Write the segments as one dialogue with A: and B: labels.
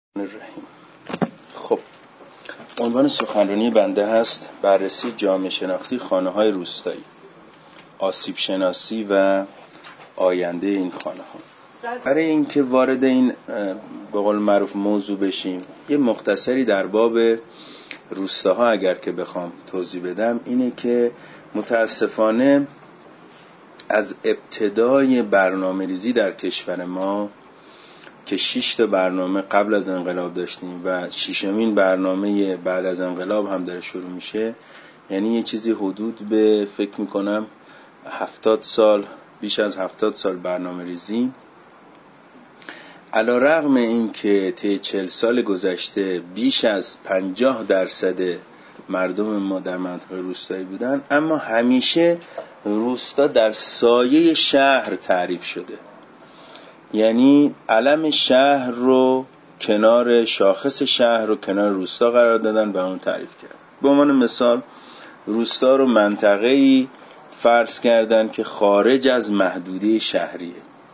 A: الرحیم. خب عنوان سخنرانی بنده هست بررسی جامعه شناختی خانه‌های روستایی، آسیب شناسی و آینده این خانه‌ها. برای اینکه وارد این به قول معروف موضوع بشیم، یه مختصری در باب روستاها اگر که بخوام توضیح بدم اینه که متاسفانه از ابتدای برنامه‌ریزی در کشور ما که 6 تا برنامه قبل از انقلاب داشتیم و 6مین برنامه بعد از انقلاب هم داره شروع میشه، یعنی یه چیزی حدود به فکر میکنم 70 سال، بیش از 70 سال برنامه ریزی. علی رغم این که طی 40 سال گذشته بیش از 50% مردم ما در منطقه روستایی بودن، اما همیشه روستا در سایه شهر تعریف شده. یعنی علم شهر رو کنار شاخص شهر رو کنار روستا قرار دادن و اون تعریف کردن. به عنوان مثال روستا رو منطقه‌ای فرض کردن که خارج از محدوده شهریه.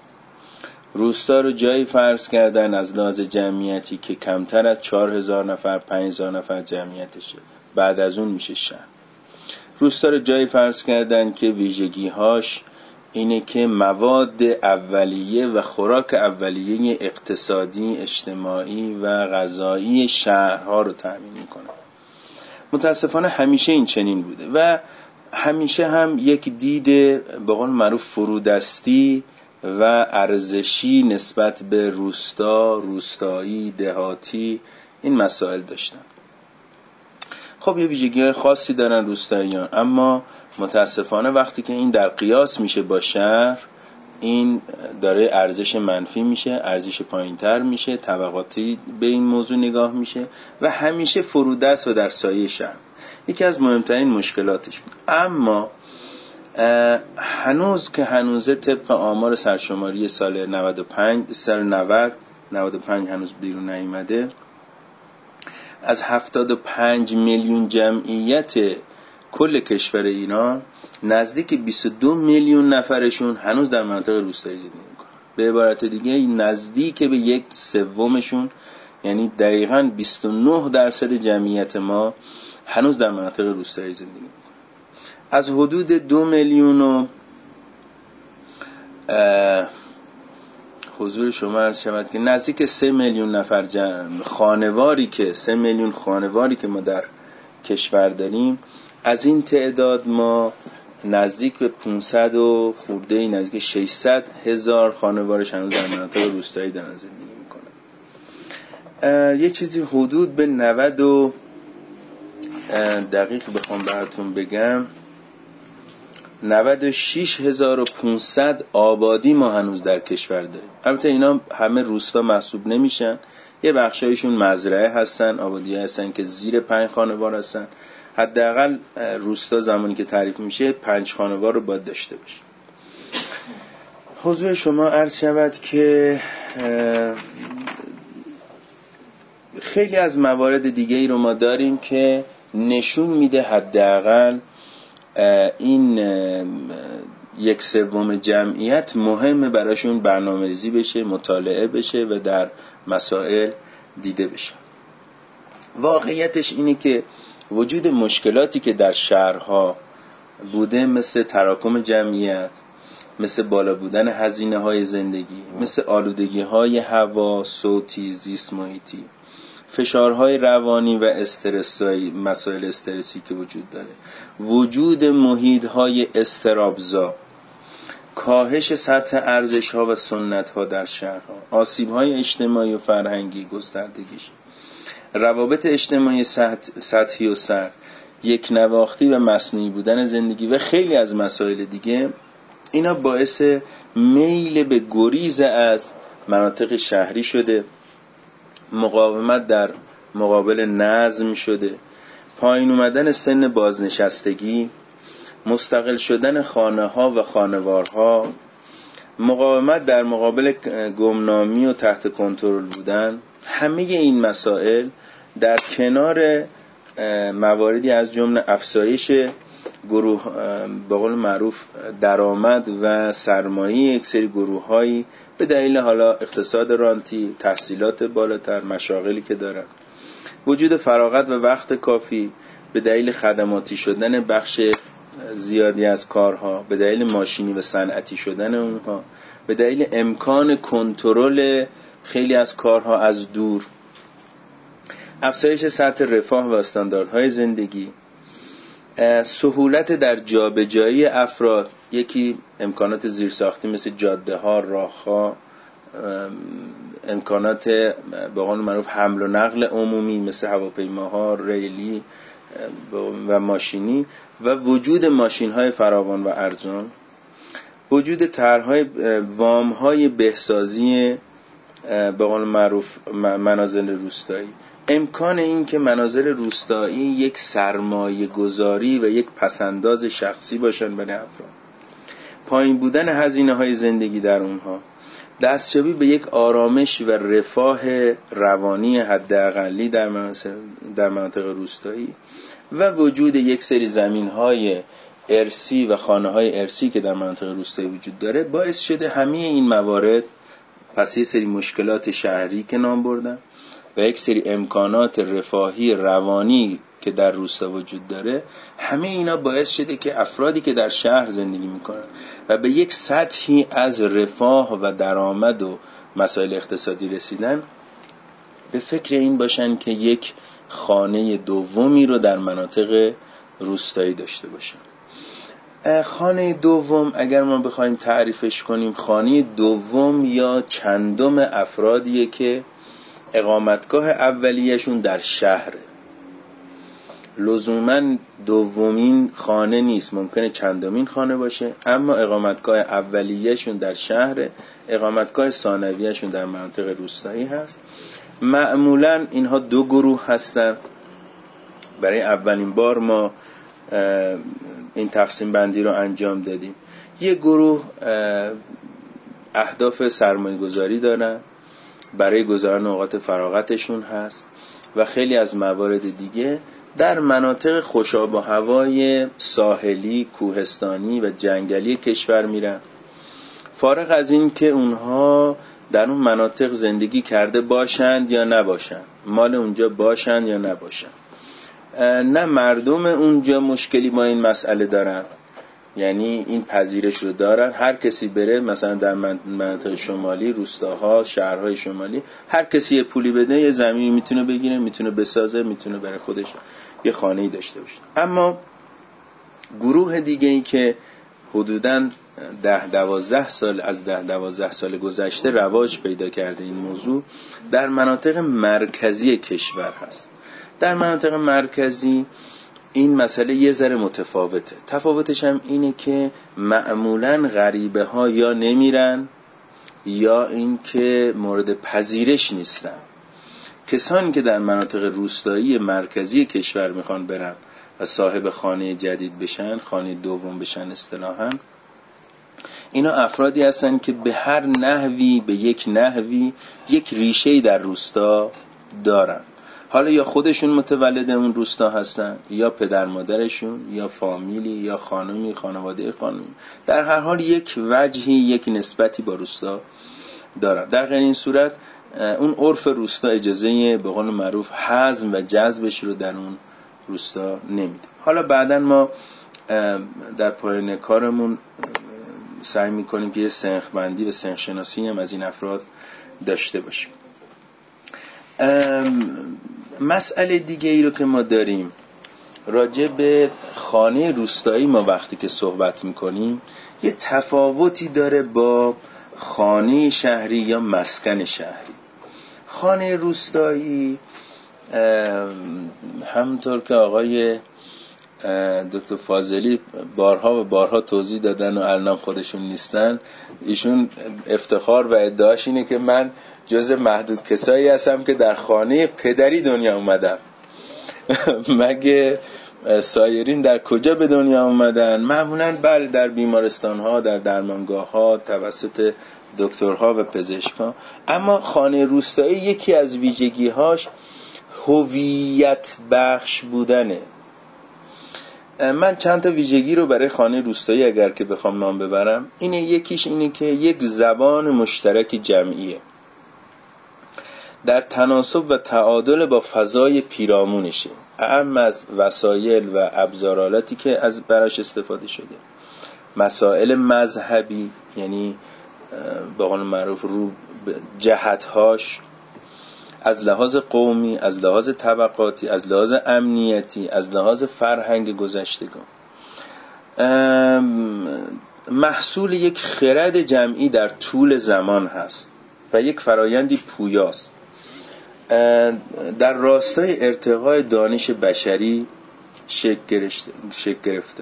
A: روستا رو جایی فرض کردن از لحاظ جمعیتی که کمتر از 4000 نفر 5000 نفر جمعیتشه، بعد از اون میشه شهر. روستا رو جایی فرض کردن که ویژگی‌هاش اینه که مواد اولیه و خوراک اولیه اقتصادی، اجتماعی و غذایی شهرها رو تامین میکنه. متاسفانه همیشه این چنین بوده و همیشه هم یک دید به قول معروف فرودستی و ارزشی نسبت به روستا، روستایی، دهاتی این مسائل داشتن. خب یه ویژگی‌های خاصی دارن روستاییان، اما متاسفانه وقتی که این در قیاس میشه با شهر، این داره ارزش منفی میشه، ارزش پایینتر میشه، طبقاتی به این موضوع نگاه میشه و همیشه فرودست و در سایه شهر. یکی از مهمترین مشکلاتش بود. اما هنوز که هنوزه طبق آمار سرشماری سال 95 هنوز بیرون نیامده، از 75 میلیون جمعیت کل کشور ایران نزدیک 22 میلیون نفرشون هنوز در منطقه روستایی زندگی میکنن. به عبارت دیگه نزدیک به 1/3، یعنی دقیقاً 29% جمعیت ما هنوز در منطقه روستایی زندگی میکنن. از حدود 2 میلیون و حضور شما عرض شود که نزدیک 3 میلیون نفر خانواری که 3 میلیون خانواری که ما در کشور داریم، از این تعداد ما نزدیک به 500 و خورده، نزدیک 600 هزار خانوارش هنوز در مناطق روستایی دارن زندگی میکنن. یه چیزی حدود به 90 و دقیق بخوام براتون بگم 96,500 آبادی ما هنوز در کشور داریم. البته اینا همه روستا محسوب نمیشن، یه بخشایشون مزرعه هستن، آبادی هستن که زیر 5 خانوار هستن. حداقل روستا زمانی که تعریف میشه 5 خانوار رو باید داشته باشه. حضور شما عرض شود که خیلی از موارد دیگه ای رو ما داریم که نشون میده حداقل این 1/3 جمعیت مهمه براشون برنامه‌ریزی بشه، مطالعه بشه و در مسائل دیده بشه. واقعیتش اینه که وجود مشکلاتی که در شهرها بوده، مثل تراکم جمعیت، مثل بالا بودن هزینه‌های زندگی، مثل آلودگی‌های هوا، صوتی، زیست محیطی، فشارهای روانی و استرس‌های مسائل استرسی که وجود داره، وجود محیط‌های اضطرابزا، کاهش سطح ارزش‌ها و سنت‌ها در شهرها، آسیب‌های اجتماعی و فرهنگی گستردگیش، روابط اجتماعی سطحی و سر، یک نواختی و مصنوعی بودن زندگی و خیلی از مسائل دیگه، اینا باعث میل به گریز از مناطق شهری شده، مقاومت در مقابل نظم شده، پایین اومدن سن بازنشستگی، مستقل شدن خانه‌ها و خانوارها، مقاومت در مقابل گمنامی و تحت کنترل بودن. همه این مسائل در کنار مواردی از جمله افزایش گروه به قول معروف درآمد و سرمایه یک سری گروه‌هایی به دلیل حالا اقتصاد رانتی، تحصیلات بالاتر، مشاغلی که دارن، وجود فراغت و وقت کافی، به دلیل خدماتی شدن بخش زیادی از کارها، به دلیل ماشینی و صنعتی شدن اونها، به دلیل امکان کنترل خیلی از کارها از دور، افزایش سطح رفاه و استانداردهای زندگی، سهولت در جابجایی افراد، یکی امکانات زیرساختی مثل جاده ها، راه ها، امکانات به قول معروف حمل و نقل عمومی مثل هواپیماها، ریلی و ماشینی، و وجود ماشین های فراوان و ارزان، وجود طرح‌های وام‌های بهسازی به قول معروف منازل روستایی، امکان این که منازل روستایی یک سرمایه گذاری و یک پسنداز شخصی باشن برای افراد، پایین بودن هزینه‌های زندگی در اونها، دستیابی به یک آرامش و رفاه روانی حداقلی در مناطق روستایی و وجود یک سری زمین‌های ارثی و خانه‌های ارثی که در مناطق روستایی وجود داره باعث شده همه این موارد، پس یه سری مشکلات شهری که نام بردن و یک سری امکانات رفاهی روانی که در روستا وجود داره، همه اینا باعث شده که افرادی که در شهر زندگی میکنن و به یک سطحی از رفاه و درآمد و مسائل اقتصادی رسیدن، به فکر این باشن که یک خانه دومی رو در مناطق روستایی داشته باشن. خانه دوم اگر ما بخوایم تعریفش کنیم، خانه دوم یا چندم افرادیه که اقامتگاه اولیه‌شون در شهره، لزوماً دومین خانه نیست، ممکنه چندمین خانه باشه، اما اقامتگاه اولیه‌شون در شهره، اقامتگاه ثانویه‌شون در مناطق روستایی هست. معمولاً اینها دو گروه هستن. برای اولین بار ما این تقسیم بندی رو انجام دادیم. یک گروه اهداف سرمایه گذاری دارن، برای گذران اوقات فراغتشون هست و خیلی از موارد دیگه در مناطق خوشاب و هوای ساحلی، کوهستانی و جنگلی کشور میرن، فارغ از این که اونها در اون مناطق زندگی کرده باشند یا نباشند، مال اونجا باشند یا نباشند. نه مردم اونجا مشکلی با این مسئله دارن، یعنی این پذیرش رو دارن، هر کسی بره مثلا در مناطق شمالی، روستاها، شهرهای شمالی، هر کسی یه پولی بده یه زمینی میتونه بگیره، میتونه بسازه، میتونه برای خودش یه خانه‌ای داشته باشه. اما گروه دیگه ای که حدوداً 10-12 سال از 10-12 سال گذشته رواج پیدا کرده این موضوع، در مناطق مرکزی کشور هست. در مناطق مرکزی این مسئله یه ذره متفاوته. تفاوتش هم اینه که معمولاً غریبه ها یا نمیرن یا این که مورد پذیرش نیستن. کسانی که در مناطق روستایی مرکزی کشور میخوان برن و صاحب خانه جدید بشن، خانه دوم بشن اصطلاحاً، اینا افرادی هستن که به هر نحوی، به یک نحوی یک ریشه‌ای در روستا دارن. حالا یا خودشون متولد اون روستا هستن، یا پدر مادرشون، یا فامیلی، یا خانمی، خانواده خانمی، در هر حال یک وجهی، یک نسبتی با روستا دارن. در غیر این صورت اون عرف روستا اجازه به قول معروف هضم و جذبش رو در اون روستا نمیده. حالا بعداً ما در پایان کارمون سعی میکنیم که یه سنخ بندی و سنخ شناسی هم از این افراد داشته باشیم. مسئله دیگه ای رو که ما داریم راجع به خانه روستایی، ما وقتی که صحبت میکنیم یه تفاوتی داره با خانه شهری یا مسکن شهری. خانه روستایی همونطور که آقای دکتر فاضلی بارها و بارها توضیح دادن و الان خودشون نیستن، ایشون افتخار و ادعاش اینه که من جز محدود کسایی هستم که در خانه پدری دنیا اومدم. مگه سایرین در کجا به دنیا اومدن؟ معمولاً بله در بیمارستان ها، در درمانگاه ها توسط دکترها و پزشکان. اما خانه روستایی یکی از ویژگی هاش هویت بخش بودنه. من چند تا ویژگی رو برای خانه روستایی اگر که بخوام نام ببرم، یکیش اینه که یک زبان مشترک جمعیه در تناسب و تعادل با فضای پیرامونشه، اهم از وسایل و ابزارالاتی که از براش استفاده شده. مسائل مذهبی، یعنی به قول معروف رو جهت‌هاش، از لحاظ قومی، از لحاظ طبقاتی، از لحاظ امنیتی، از لحاظ فرهنگ گذشتگان، محصول یک خرد جمعی در طول زمان هست و یک فرایندی پویاست در راستای ارتقای دانش بشری شکل گرفته،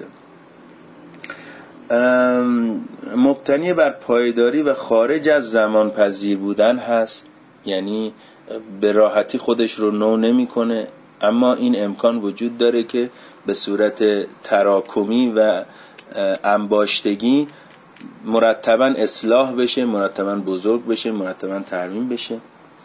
A: مبتنی بر پایداری و خارج از زمان پذیر بودن هست، یعنی به راحتی خودش رو نو نمی کنه، اما این امکان وجود داره که به صورت تراکمی و انباشتگی مرتباً اصلاح بشه، مرتباً بزرگ بشه، مرتباً ترمیم بشه.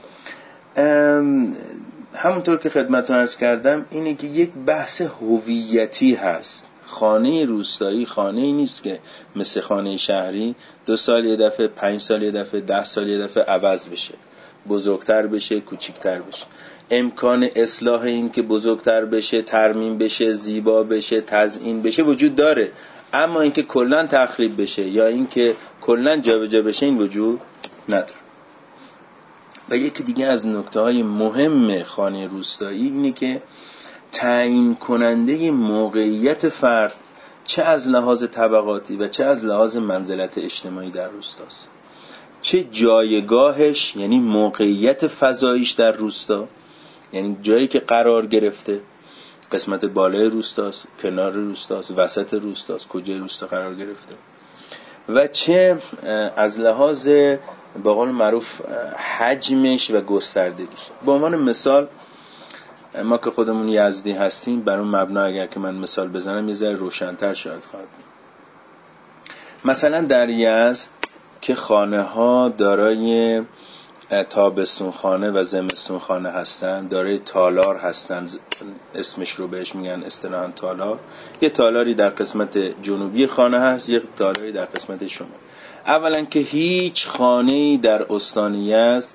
A: همونطور که خدمتتون عرض کردم اینه که یک بحث هویتی هست. خانه روستایی خانه‌ای نیست که مثل خانه شهری 2 سال یه دفعه، 5 سال یه دفعه، 10 سال یه دفعه عوض بشه، بزرگتر بشه، کوچیکتر بشه. امکان اصلاح این که بزرگتر بشه، ترمیم بشه، زیبا بشه، تزیین بشه وجود داره، اما اینکه کلاً تخریب بشه یا اینکه کلاً جابجا بشه این وجود نداره. و یکی دیگه از نکته‌های مهم خانه روستایی اینه که تعیین کننده موقعیت فرد چه از لحاظ طبقاتی و چه از لحاظ منزلت اجتماعی در روستاست، چه جایگاهش، یعنی موقعیت فضاییش در روستا، یعنی جایی که قرار گرفته، قسمت بالای روستاست، کنار روستاست، وسط روستاست، کجای روستا قرار گرفته، و چه از لحاظ به قول معروف حجمش و گستردگیش. به عنوان مثال ما که خودمون یزدی هستیم، بر اون مبنا اگر که من مثال بزنم یه ذره روشن‌تر شاید خواهد بود. مثلا در یزد که خانه ها دارای تابستون خانه و زمستون خانه هستن، دارای تالار هستن، اسمش رو بهش میگن اصطلاحاً تالار. یه تالاری در قسمت جنوبی خانه هست، یه تالاری در قسمت شمالی. اولا که هیچ خانه‌ای در استان یزد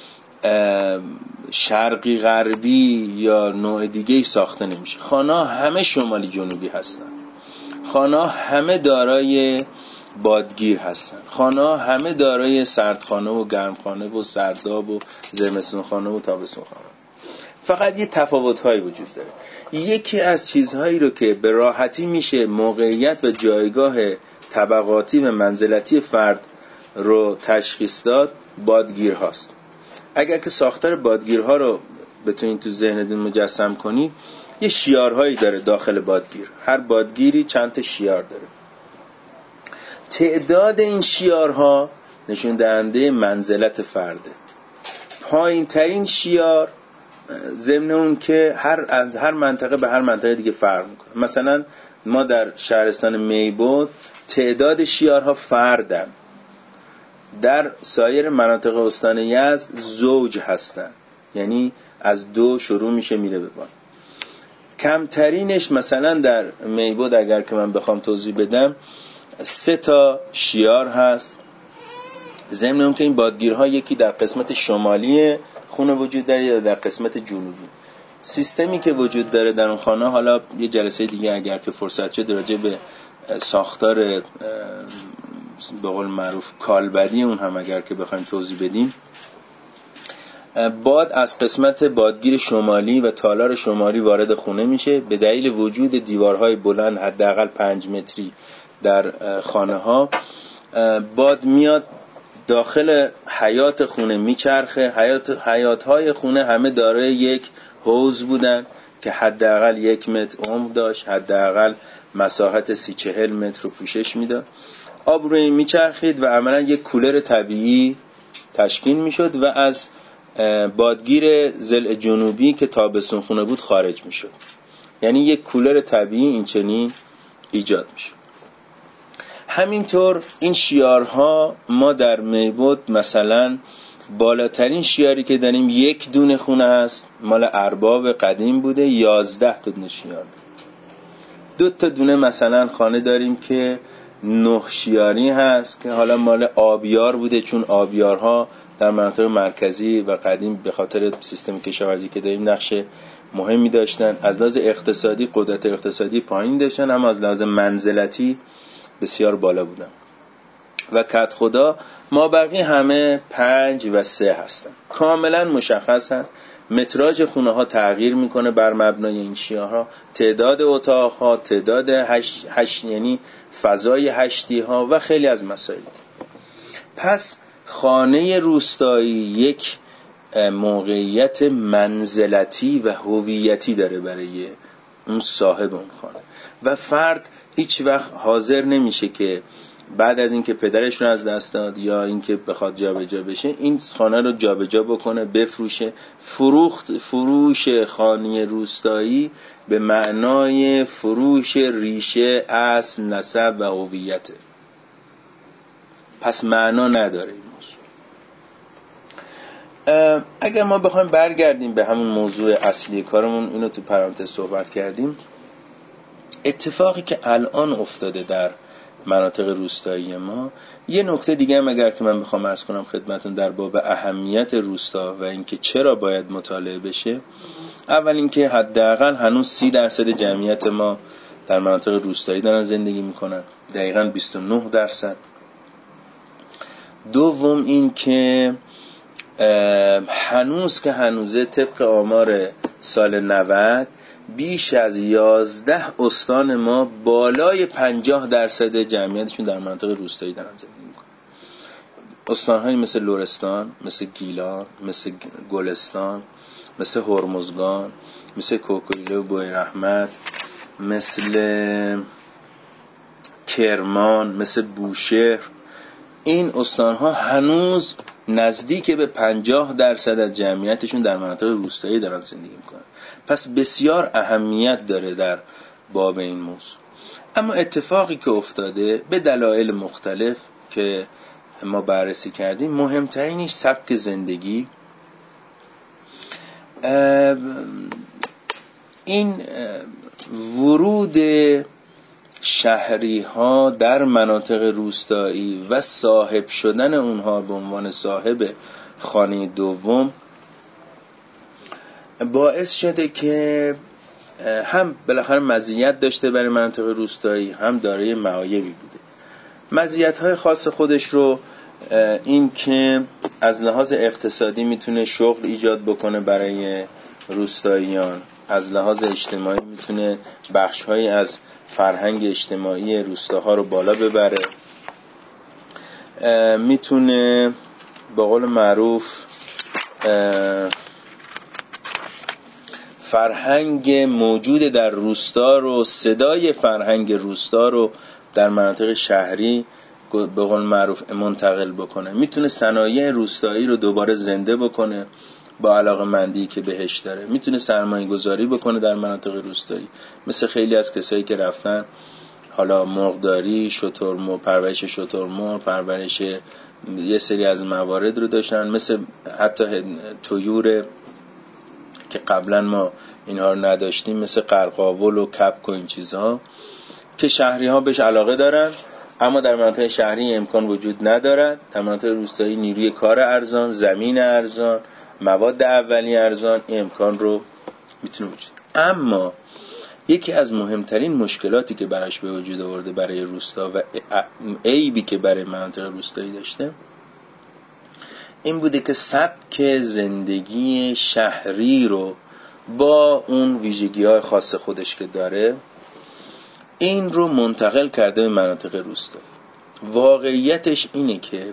A: شرقی غربی یا نوع دیگه‌ای ساخته نمیشه. خانه‌ها همه شمالی جنوبی هستن، خانه‌ها همه دارای بادگیر هستن، خانه‌ها همه دارای سردخانه و گرمخانه و سرداب و زمستون خانه و تابستون خانه. فقط یه تفاوت‌هایی وجود داره. یکی از چیزهایی رو که به راحتی میشه موقعیت و جایگاه طبقاتی و منزلتی فرد رو تشخیص داد، بادگیر هاست. اگر که ساختار بادگیرها رو بتونید تو ذهنتون مجسم کنید، یه شیارهایی داره داخل بادگیر، هر بادگیری چند تا شیار داره. تعداد این شیارها نشون دهنده منزلت فرده. پایین ترین شیار ضمن اون که از هر منطقه به هر منطقه دیگه فرق میکنه. مثلا ما در شهرستان میبود تعداد شیارها فردن، در سایر مناطق استان یزد زوج هستن، یعنی از 2 شروع میشه میره به بالا. کمترینش مثلا در میبود اگر که من بخوام توضیح بدم 3 تا شیار هست، ضمن اون که این بادگیرها یکی در قسمت شمالی خونه وجود داره یا در قسمت جنوبی. سیستمی که وجود داره در اون خانه، حالا یه جلسه دیگه اگر که فرصت شد راجع به ساختار به قول معروف کالبدی اون هم اگر که بخوایم توضیح بدیم، باد از قسمت بادگیر شمالی و تالار شمالی وارد خونه میشه. به دلیل وجود دیوارهای بلند حداقل 5 متری در خانه ها، باد میاد داخل حیات خونه میچرخه. حیاتهای خونه همه دارای یک حوض بودن که حداقل 1 متر عمق داشت، حداقل مساحت 30-40 متر رو پوشش میداد. آب روی میچرخید و عملا یک کولر طبیعی تشکیل میشد و از بادگیر ضلع جنوبی که تابستون خونه بود خارج میشد. یعنی یک کولر طبیعی این چنین ایجاد میشد. همینطور این شیارها ما در میبود مثلا بالاترین شیاری که داریم 1 دونه خونه هست، مال ارباب قدیم بوده، 11 تا دونه شیار داره. 2 تا دونه مثلا خانه داریم که نهشیاری هست که حالا مال آبیار بوده، چون آبیارها در مناطق مرکزی و قدیم به خاطر سیستم کشاورزی که داریم نقش مهمی داشتن. از لحاظ اقتصادی قدرت اقتصادی پایین داشتن، اما از لحاظ منزلتی بسیار بالا بودن. و کدخدا ما بقی همه 5 و 3 هستن. کاملا مشخص هست متراژ خونه ها تغییر میکنه بر مبنای این شیعه ها، تعداد اتاق ها، تعداد هشت یعنی فضای هشتی ها و خیلی از مسائل. پس خانه روستایی یک موقعیت منزلتی و هویتی داره برای اون صاحب اون خانه و فرد هیچ وقت حاضر نمیشه که بعد از اینکه پدرش رو از دست داد یا اینکه بخواد جابجا بشه این خانه رو جابجا بکنه، بفروشه. فروش خانه روستایی به معنای فروش ریشه، اصل، نسب و هویت. پس معنا نداره این موضوع. اگر ما بخوایم برگردیم به همون موضوع اصلی کارمون، اینو تو پرانتز صحبت کردیم، اتفاقی که الان افتاده در مناطق روستایی ما، یه نکته دیگه هم اگر که من بخوام عرض کنم خدمتون در باب اهمیت روستا و اینکه چرا باید مطالعه بشه، اول اینکه حداقل هنوز 30% جمعیت ما در مناطق روستایی دارن زندگی میکنن، دقیقاً 29%. دوم این که هنوز که هنوزه طبق آمار سال 90 بیش از 11 استان ما بالای 50% جمعیتشون در مناطق روستایی دارن زندگی میکنن. استان‌هایی مثل لرستان، مثل گیلان، مثل گلستان، مثل هرمزگان، مثل کوکویله و بویرحمت، مثل کرمان، مثل بوشهر، این استان‌ها هنوز نزدیک به 50% از جمعیتشون در مناطق روستایی دارن زندگی میکنن. پس بسیار اهمیت داره در باب این موضوع. اما اتفاقی که افتاده به دلایل مختلف که ما بررسی کردیم، مهمترینش سبک زندگی. این ورود شهری ها در مناطق روستایی و صاحب شدن اونها به عنوان صاحب خانه دوم باعث شده که هم بالاخره مزیت داشته برای مناطق روستایی، هم دارای معایبی بوده. مزیت‌های خاص خودش رو این که از لحاظ اقتصادی میتونه شغل ایجاد بکنه برای روستاییان، از لحاظ اجتماعی میتونه بخش‌هایی از فرهنگ اجتماعی روستاها رو بالا ببره، میتونه به قول معروف فرهنگ موجود در روستا رو، صدای فرهنگ روستا رو در مناطق شهری به قول معروف منتقل بکنه، میتونه صنایع روستایی رو دوباره زنده بکنه با علاقه‌مندی که بهش داره، میتونه سرمایه گذاری بکنه در مناطق روستایی، مثل خیلی از کسایی که رفتن حالا مرغداری، شترمرغ، پرورش شترمرغ، پرورش یه سری از موارد رو داشتن، مثل حتی طیور که قبلا ما اینها رو نداشتیم، مثل قرقاول و کپک و این چیزها که شهری ها بهش علاقه دارن، اما در مناطق شهری امکان وجود ندارد. در مناطق روستایی نیروی کار ارزان، زمین ارزان، مواد اولیه ارزان این امکان رو میتونه وجود. اما یکی از مهمترین مشکلاتی که براش به وجود آورده برای روستا و عیبی که برای مناطق روستایی داشته این بوده که سبک زندگی شهری رو با اون ویژگی‌های خاص خودش که داره این رو منتقل کرده به مناطق روستایی. واقعیتش اینه که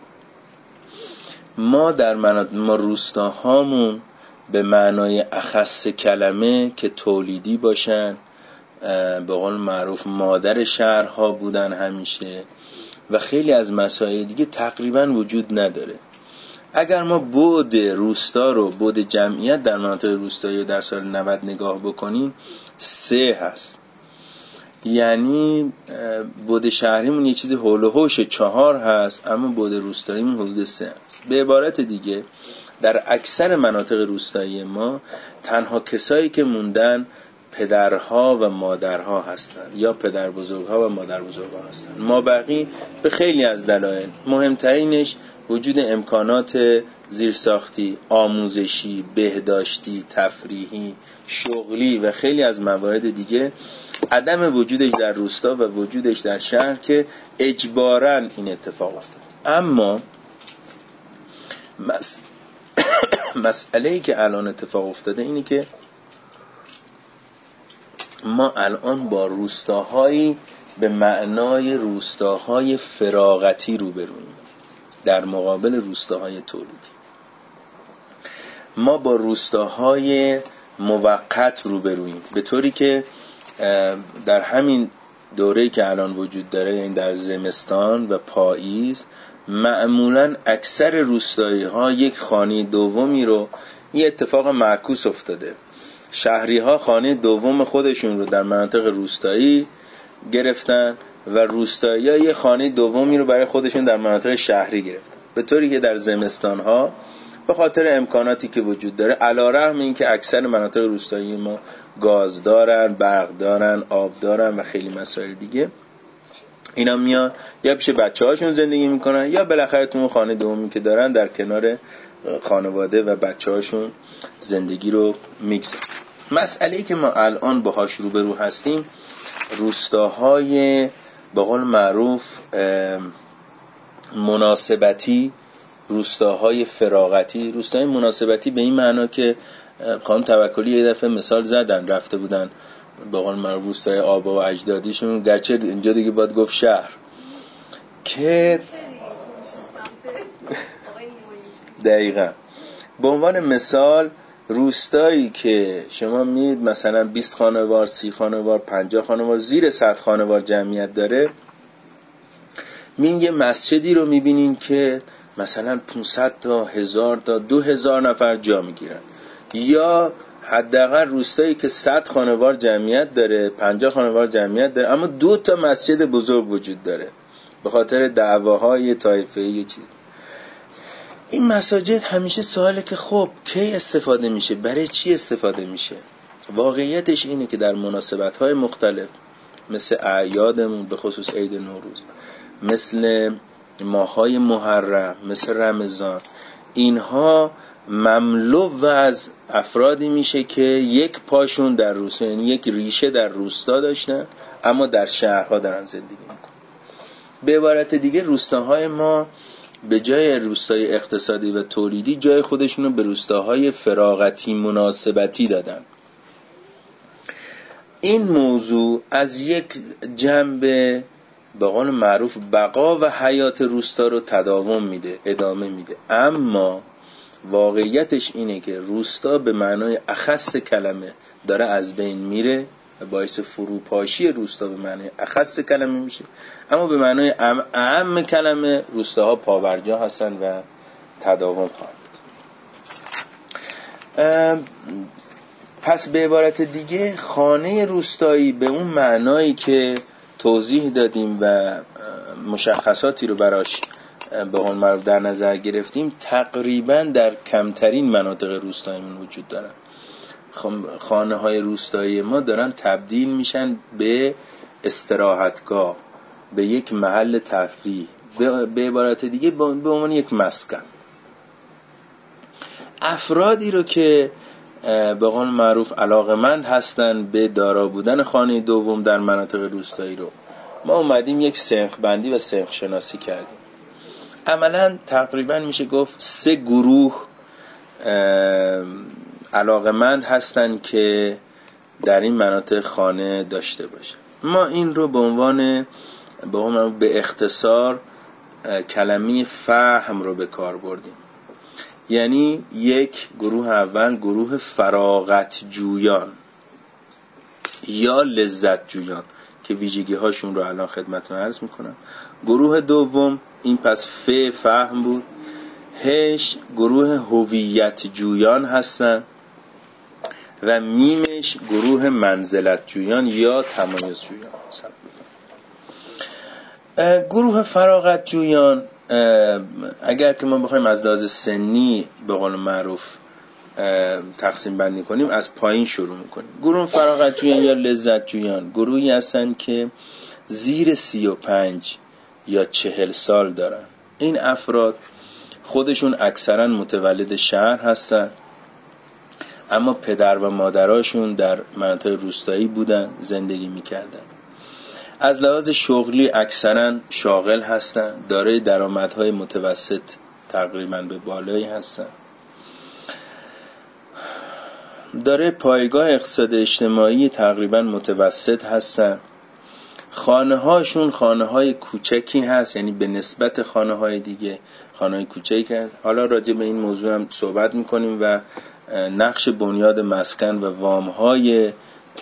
A: ما در ما روستاهامون به معنای اخص کلمه که تولیدی باشن، به قول معروف مادر شهرها بودن همیشه و خیلی از مسائل دیگه تقریبا وجود نداره. اگر ما بعد روستا رو، بعد جمعیت در مناطق روستایی رو در سال 90 نگاه بکنیم 3 هست، یعنی بعد شهریمون یه چیزی حول و حوش 4 هست، اما بعد روستاییمون حدود 3 هست. به عبارت دیگه در اکثر مناطق روستایی ما تنها کسایی که موندن پدرها و مادرها هستند یا پدر بزرگها و مادر بزرگها هستند. ما بقی به خیلی از دلایل، مهمترینش وجود امکانات زیرساختی، آموزشی، بهداشتی، تفریحی، شغلی و خیلی از موارد دیگه، عدم وجودش در روستا و وجودش در شهر که اجباراً این اتفاق افتاد. اما مسئله‌ای که الان اتفاق افتاده اینه که ما الان با روستاهایی به معنای روستاهای فراغتی روبرویم در مقابل روستاهای تولیدی. ما با روستاهای موقت روبرویم، به طوری که در همین دوره‌ای که الان وجود داره، یعنی در زمستان و پاییز، معمولاً اکثر روستایی‌ها یک خانه دومی رو، این اتفاق معکوس افتاده، شهری‌ها خانه دوم خودشون رو در مناطق روستایی گرفتن و روستایی‌ها یک خانه دومی رو برای خودشون در مناطق شهری گرفتن، به طوری که در زمستان‌ها به خاطر امکاناتی که وجود داره، علی‌رغم این که اکثر مناطق روستایی ما گاز دارن، برق دارن، آب دارن و خیلی مسائل دیگه، اینا میان یا پیش بچه‌هاشون زندگی میکنن یا بالاخره تو خانه دومی که دارن در کنار خانواده و بچه‌هاشون زندگی رو میگذارن. مسئله‌ای که ما الان باهاش روبرو هستیم، روستاهای به قول معروف مناسبتی، روستاهای فراغتی. روستاهای مناسبتی به این معنا که خانم توکلی یه دفعه مثال زدن، رفته بودن به قول معروف روستای آبا و اجدادیشون، گرچه اینجا دیگه باید گفت شهر، که دقیقاً به عنوان مثال روستایی که شما میید مثلا 20 خانوار، 30 خانوار، 50 خانوار، زیر 100 خانوار جمعیت داره، یه مسجدی رو میبینین که مثلا 500 تا 1000 تا 2000 نفر جا میگیرن، یا حداقل روستایی که 100 خانوار جمعیت داره، 50 خانوار جمعیت داره، اما 2 تا مسجد بزرگ وجود داره به خاطر دعواهای طایفه‌ای چیز. این مساجد همیشه سواله که خب کی استفاده میشه، برای چی استفاده میشه؟ واقعیتش اینه که در مناسبت‌های مختلف مثل اعیادمون، به خصوص عید نوروز، مثل ماهای محرم، مثل رمضان، اینها مملو از افرادی میشه که یک پاشون در روستا، یعنی یک ریشه در روستا داشتن اما در شهرها دارن زندگی میکنن. به عبارت دیگه روستاهای ما به جای روستای اقتصادی و تولیدی جای خودشونو به روستاهای فراغتی مناسبتی دادن. این موضوع از یک جنبه به قول معروف بقا و حیات روستا رو تداوم میده، ادامه میده، اما واقعیتش اینه که روستا به معنای اخص کلمه داره از بین میره و باعث فروپاشی روستا به معنای اخص کلمه میشه، اما به معنای اعم کلمه روستاها پابرجا هستن و تداوم خواهند. پس به عبارت دیگه خانه روستایی به اون معنایی که توضیح دادیم و مشخصاتی رو براش به قول معروف در نظر گرفتیم، تقریبا در کمترین مناطق روستاییمون وجود دارن. خانه های روستایی ما دارن تبدیل میشن به استراحتگاه، به یک محل تفریح، به عبارت دیگه به عنوان یک مسکن. افرادی رو که به قول معروف علاقمند هستن به دارا بودن خانه دوم در مناطق روستایی رو ما اومدیم یک سنخ بندی و سنخ شناسی کردیم. عملاً تقریبا میشه گفت 3 گروه علاقمند هستن که در این مناطق خانه داشته باشن. ما این رو به عنوان به اختصار کلمه فهم رو به کار بردیم. یعنی یک گروه اول گروه فراغت جویان یا لذت جویان که ویژگی هاشون رو الان خدمتتون عرض میکنم. گروه دوم این پس فهم بود. هش گروه هویت جویان هستن و میمش گروه منزلت جویان یا تمایز جویان. گروه فراغت جویان اگر که ما بخوایم از لحاظ سنی به قول معروف تقسیم بندی کنیم از پایین شروع میکنیم. گروه فراغتجویان یا لذت جویان گروهی هستن که زیر 35 یا 40 سال دارن. این افراد خودشون اکثرا متولد شهر هستن، اما پدر و مادراشون در مناطق روستایی بودن، زندگی میکردن. از لحاظ شغلی اکثرا شاغل هستن، دارای درآمدهای متوسط تقریبا به بالایی هستن، دارای پایگاه اقتصاد اجتماعی تقریبا متوسط هستن. خانه هاشون خانه های کوچکی هست، یعنی به نسبت خانه های دیگه خانه های کوچکی هست. حالا راجع به این موضوع هم صحبت میکنیم و نقش بنیاد مسکن و وام های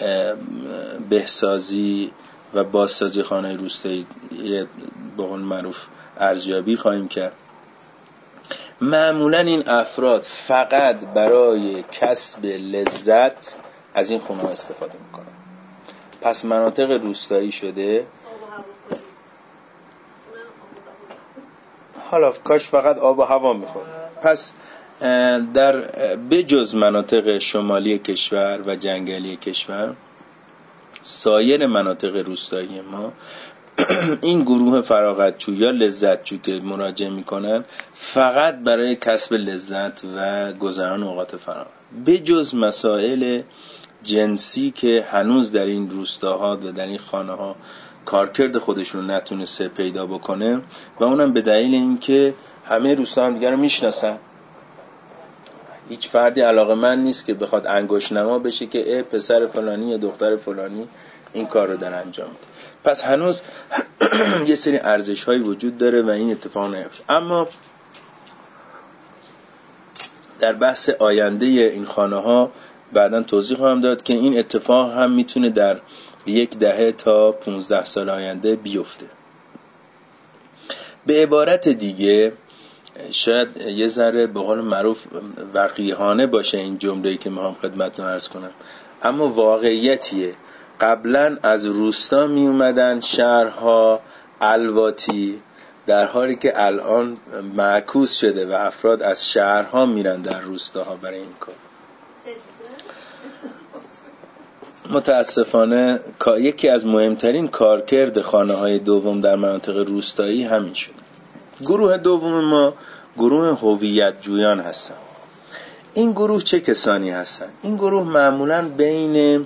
A: بهسازی و بازسازی خانه روستایی به قول معروف ارزیابی خواهیم کرد. معمولا این افراد فقط برای کسب لذت از این خونه ها استفاده میکنن. پس مناطق روستایی شده، حالا کاش فقط آب و هوا میخورد. پس در بجز مناطق شمالی کشور و جنگلی کشور، سایر مناطق روستایی ما این گروه فراغتجو یا لذتجو که مراجعه میکنن فقط برای کسب لذت و گذران اوقات فراغت، بجز مسائل جنسی که هنوز در این روستاها و در این خانه ها کارکرد خودشون نتونسته پیدا بکنه و اونم به دلیل اینکه همه روستا هم دیگر رو میشناسن. هیچ فردی علاقه‌مند نیست که بخواد انگشت نما بشه که پسر فلانی یا دختر فلانی این کار رو در انجام میده. پس هنوز یه سری ارزش‌هایی وجود داره و این اتفاق نیفتاد. اما در بحث آینده این خانه‌ها بعداً توضیح خواهم داد که این اتفاق هم میتونه در 10 تا 15 سال آینده بیفته. به عبارت دیگه شاید یه ذره به قول معروف وقیحانه باشه این جمله‌ای که میخوام خدمتتون عرض کنم، اما واقعیتیه. قبلا از روستا می اومدن شهرها الواتی، در حالی که الان معکوس شده و افراد از شهرها میرن در روستاها برای این کار. متاسفانه یکی از مهمترین کارکرد خانه‌های دوم در مناطق روستایی همین شد. گروه دوم ما گروه هویت جویان هستن. این گروه چه کسانی هستن؟ این گروه معمولاً بین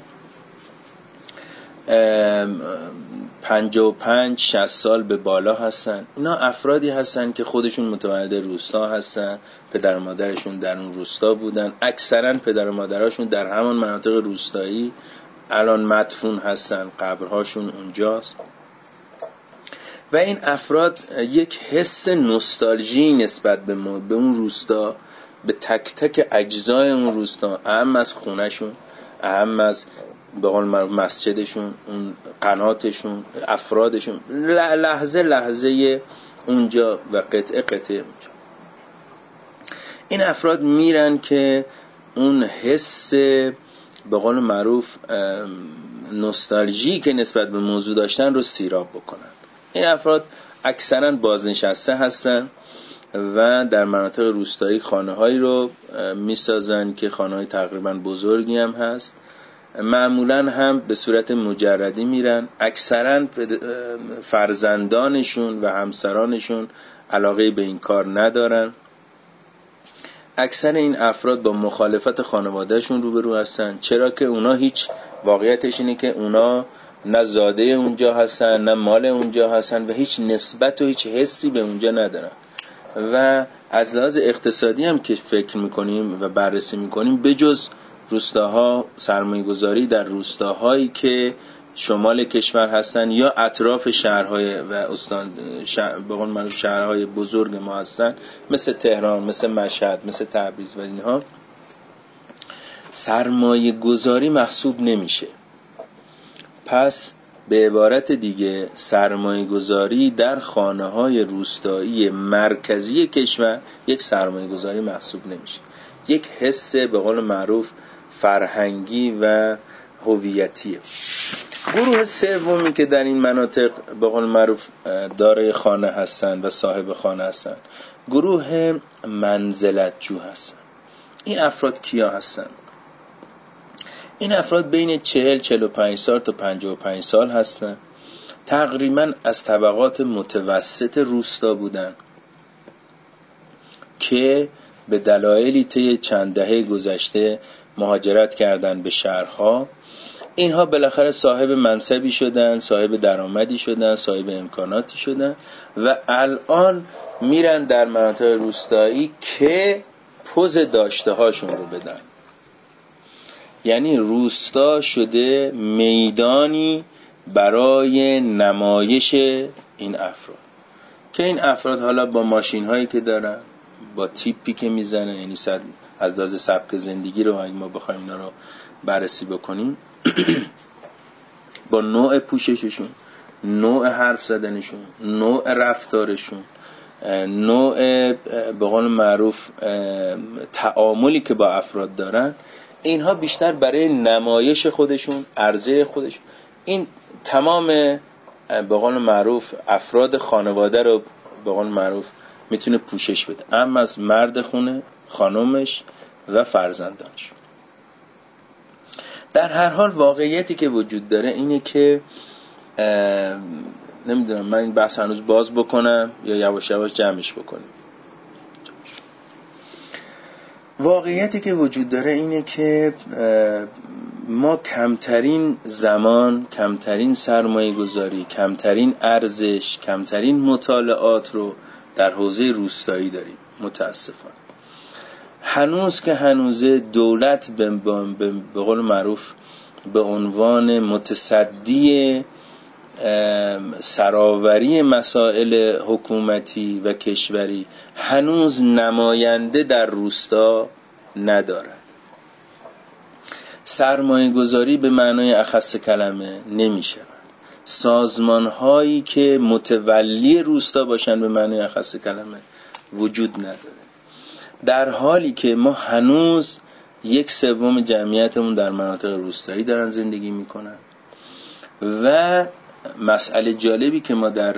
A: 55-60 سال به بالا هستن. اینا افرادی هستن که خودشون متولد روستا هستن، پدر و مادرشون در اون روستا بودن، اکثرا پدر و مادرشون در همان مناطق روستایی الان مدفون هستن، قبرهاشون اونجاست. و این افراد یک حس نوستالژی نسبت به اون روستا، به تک تک اجزای اون روستا، اهم از خونهشون، اهم از به قول معروف مسجدشون، اون قناتشون، افرادشون، لحظه لحظه اونجا و قطعه اونجا. این افراد میرن که اون حس به قول معروف نوستالژی که نسبت به موضوع داشتن رو سیراب بکنن. این افراد اکثرا بازنشسته هستن و در مناطق روستایی خانه‌هایی رو میسازن که خانه‌های تقریبا بزرگی هم هست. معمولا هم به صورت مجردی میرن. اکثرا فرزندانشون و همسرانشون علاقه به این کار ندارن. اکثر این افراد با مخالفت خانوادهشون روبرو هستن، چرا که اونا هیچ، واقعیتش اینه که اونا نه زاده اونجا هستن نه مال اونجا هستن و هیچ نسبت و هیچ حسی به اونجا ندارن. و از لحاظ اقتصادی هم که فکر میکنیم و بررسی میکنیم، بجز روستاها، سرمایه‌گذاری در روستاهایی که شمال کشور هستن یا اطراف شهرهای و استان به قول معروف شهرهای بزرگ ما هستن، مثل تهران، مثل مشهد، مثل تبریز و اینها، سرمایه‌گذاری محسوب نمیشه. پس به عبارت دیگه سرمایه‌گذاری در خانه‌های روستایی مرکزی کشور یک سرمایه‌گذاری محسوب نمیشه، یک حس به قول معروف فرهنگی و هویتیه. گروه سومی که در این مناطق به قول معروف دارای خانه هستن و صاحب خانه هستن، گروه منزلتجو هستن. این افراد کیا هستن؟ این افراد بین 40-45 سال تا 55 سال هستن. تقریبا از طبقات متوسط روستا بودن که به دلایلی طی چند دهه گذشته مهاجرت کردن به شهرها. اینها بالاخره صاحب منصبی شدن، صاحب درآمدی شدن، صاحب امکاناتی شدن و الان میرن در مناطق روستایی که پوز داشته هاشون رو بدن. یعنی روستا شده میدانی برای نمایش این افراد که این افراد حالا با ماشین هایی که دارن، با تیپی که میزنه، یعنی از لحاظ سبک زندگی رو اگه ما بخوایم اینا رو بررسی بکنیم با نوع پوشششون، نوع حرف زدنشون، نوع رفتارشون، نوع به قول معروف تعاملی که با افراد دارن، اینها بیشتر برای نمایش خودشون، عرضه خودشون، این تمام به قول معروف افراد خانواده رو به قول معروف میتونه پوشش بده، اما از مرد خونه، خانومش و فرزندانش. در هر حال واقعیتی که وجود داره اینه که نمیدونم من این بحث هنوز باز بکنم یا یواش یواش جمعش بکنیم. واقعیتی که وجود داره اینه که ما کمترین زمان، کمترین سرمایه گذاری، کمترین ارزش، کمترین مطالعات رو در حوزه روستایی داریم متاسفانه. هنوز که هنوزه دولت به قول معروف به عنوان متصدی سراوری مسائل حکومتی و کشوری هنوز نماینده در روستا ندارد. سرمایه گذاری به معنای اخص کلمه نمی شود. سازمان هایی که متولی روستا باشن به معنای اخص کلمه وجود نداره، در حالی که ما هنوز 1/3 جمعیتمون در مناطق روستایی دارن زندگی میکنن. و مسئله جالبی که ما در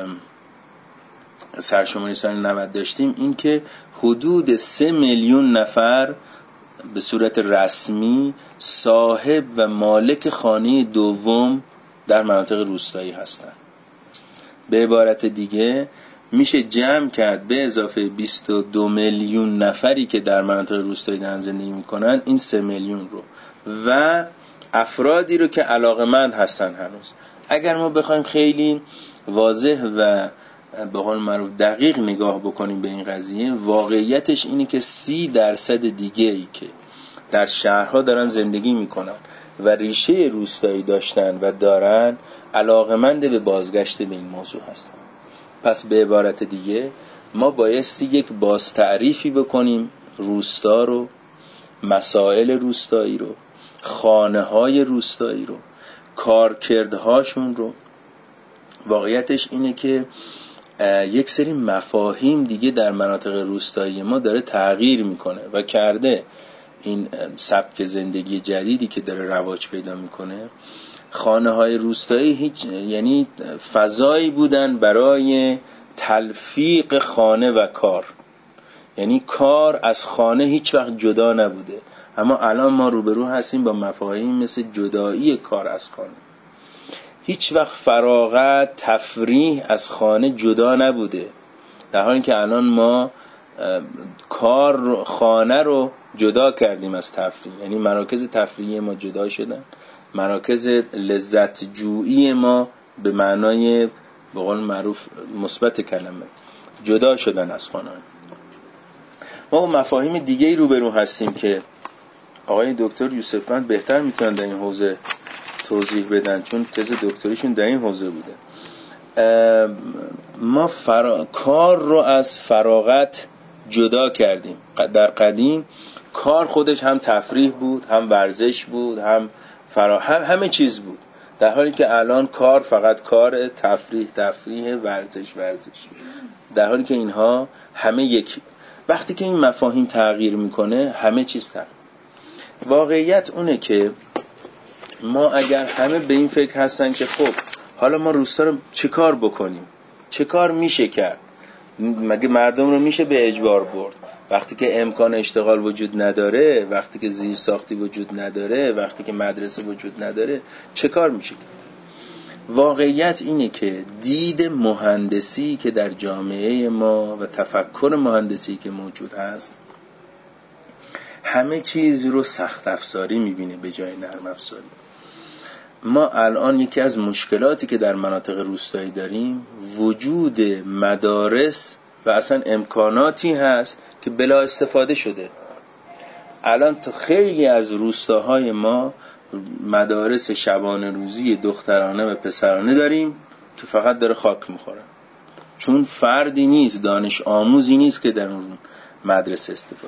A: سرشماری سال 90 داشتیم این که حدود 3 میلیون نفر به صورت رسمی صاحب و مالک خانه دوم در مناطق روستایی هستند. به عبارت دیگه میشه جمع کرد به اضافه 22 میلیون نفری که در مناطق روستایی دارن زندگی میکنن این 3 میلیون رو و افرادی رو که علاقمند هستن هنوز. اگر ما بخوایم خیلی واضح و به قول معروف دقیق نگاه بکنیم به این قضیه، واقعیتش اینه که 30% دیگه ای که در شهرها دارن زندگی میکنن و ریشه روستایی داشتن و دارن علاقمند به بازگشت به این موضوع هستن. پس به عبارت دیگه ما بایستی یک بازتعریفی بکنیم روستا رو، مسائل روستایی رو، خانه های روستایی رو، کارکردهاشون رو. واقعیتش اینه که یک سری مفاهیم دیگه در مناطق روستایی ما داره تغییر میکنه و کرده. این سبک زندگی جدیدی که داره رواج پیدا میکنه، خانه های روستایی یعنی فضایی بودن برای تلفیق خانه و کار، یعنی کار از خانه هیچ وقت جدا نبوده. اما الان ما روبرو هستیم با مفاهیم مثل جدایی کار از خانه. هیچ وقت فراغت، تفریح از خانه جدا نبوده، در حالی که الان ما کار خانه رو جدا کردیم از تفریح. یعنی مراکز تفریحی ما جدا شدن، مراکز لذت جویی ما به معنای به قول معروف مثبت کلمه جدا شدن از خانه. ما با مفاهیم دیگه‌ای روبرو هستیم که آقای دکتر یوسفند بهتر میتونن در این حوزه توضیح بدن، چون تز دکتریشون در این حوزه بوده. ما کار رو از فراغت جدا کردیم. در قدیم کار خودش هم تفریح بود، هم ورزش بود، هم همه چیز بود، در حالی که الان کار فقط کار، تفریح، ورزش، در حالی که اینها همه یکی. وقتی که این مفاهیم تغییر میکنه همه چیز تغییر. واقعیت اونه که ما اگر همه به این فکر هستن که خب حالا ما روستا رو چه کار بکنیم، چه کار میشه کرد، مگه مردم رو میشه به اجبار برد؟ وقتی که امکان اشتغال وجود نداره، وقتی که زیرساختی وجود نداره، وقتی که مدرسه وجود نداره، چه کار میشه؟ واقعیت اینه که دید مهندسی که در جامعه ما و تفکر مهندسی که موجود هست همه چیز رو سخت افزاری میبینه به جای نرم افزاری. ما الان یکی از مشکلاتی که در مناطق روستایی داریم وجود مدارس و اصلا امکاناتی هست که بلا استفاده شده. الان تو خیلی از روستاهای ما مدارس شبانه روزی دخترانه و پسرانه داریم که فقط داره خاک میخوره، چون فردی نیست، دانش آموزی نیست که در اون مدرسه استفاده.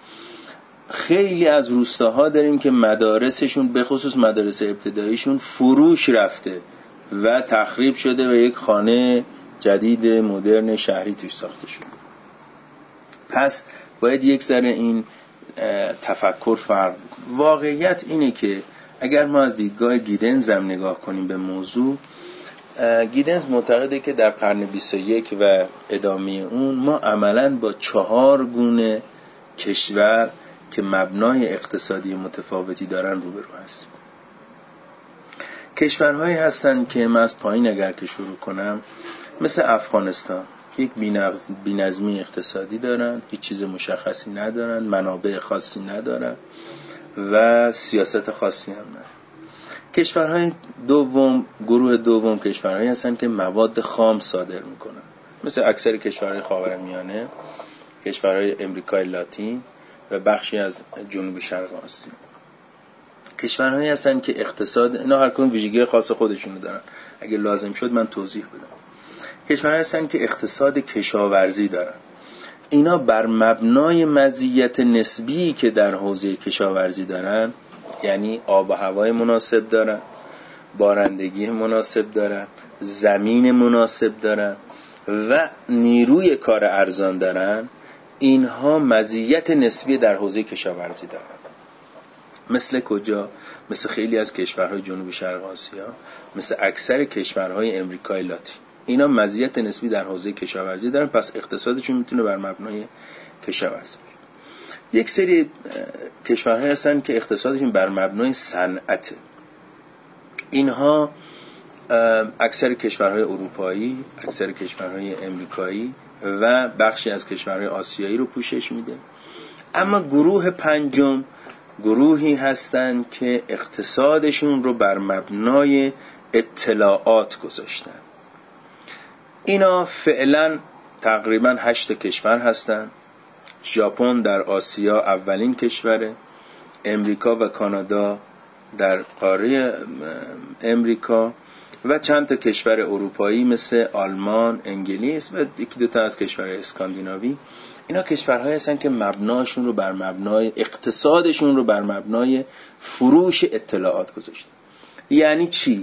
A: خیلی از روستاها داریم که مدارسشون به خصوص مدارس ابتداییشون فروش رفته و تخریب شده و یک خانه جدید مدرن شهری توش ساخته شده. پس باید یک ذره این تفکر فرق. واقعیت اینه که اگر ما از دیدگاه گیدنز هم نگاه کنیم به موضوع، گیدنز معتقده که در قرن 21 و ادامه اون ما عملاً با 4 گونه کشور که مبنای اقتصادی متفاوتی دارن روبرو هستیم. کشورهایی هستن که من از پایین اگر که شروع کنم، مثل افغانستان، یک بی‌نظمی اقتصادی دارن، هیچ چیز مشخصی ندارن، منابع خاصی ندارن و سیاست خاصی هم ندارن. کشورهای دوم، گروه دوم، کشورهایی هستن که مواد خام صادر میکنن، مثل اکثر کشورهای خاورمیانه، کشورهای امریکای لاتین و بخشی از جنوب شرق آسیا. کشورهایی هستن که اقتصاد اینا هر کدوم ویژگی خاص خودشونو دارن، اگه لازم شد من توضیح بدم. کشورهایی هستن که اقتصاد کشاورزی دارن. اینا بر مبنای مزیت نسبی که در حوزه کشاورزی دارن، یعنی آب و هوای مناسب دارن، بارندگی مناسب دارن، زمین مناسب دارن و نیروی کار ارزان دارن، اینها مزیت نسبی در حوزه کشاورزی دارن. مثل کجا؟ مثل خیلی از کشورهای جنوب شرق آسیا، مثل اکثر کشورهای امریکای لاتین. اینا مزیت نسبی در حوزه کشاورزی دارن، پس اقتصادشون میتونه بر مبنای کشاورزی باشه. یک سری کشورهای هستن که اقتصادشون بر مبنای صنعته. اینها اکثر کشورهای اروپایی، اکثر کشورهای امریکایی و بخشی از کشورهای آسیایی رو پوشش میده. اما گروه پنجم گروهی هستن که اقتصادشون رو بر مبنای اطلاعات گذاشتن. اینا فعلا تقریبا 8 کشور هستن. ژاپن در آسیا اولین کشوره، امریکا و کانادا در قاره امریکا و چند تا کشور اروپایی مثل آلمان، انگلیس و یکی دو تا از کشورهای اسکاندیناوی. اینا کشورهایی هستن که مبناشون رو بر مبنای اقتصادشون رو بر مبنای فروش اطلاعات گذاشتن. یعنی چی؟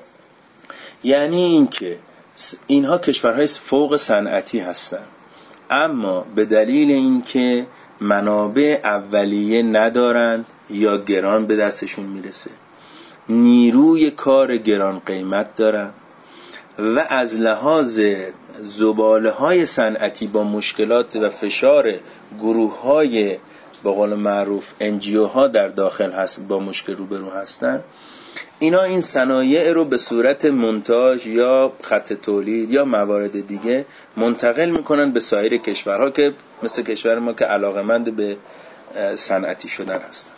A: یعنی اینکه اینها کشورهای فوق صنعتی هستن، اما به دلیل اینکه منابع اولیه ندارند یا گران به دستشون میرسه، نیروی کار گران قیمت دارن و از لحاظ زباله‌های صنعتی با مشکلات و فشار گروه‌های به قول معروف NGO ها در داخل هست با مشکل روبرو هستن، اینا این صنایع رو به صورت مونتاژ یا خط تولید یا موارد دیگه منتقل میکنن به سایر کشورها که مثل کشور ما که علاقمند به صنعتی شدن هستن.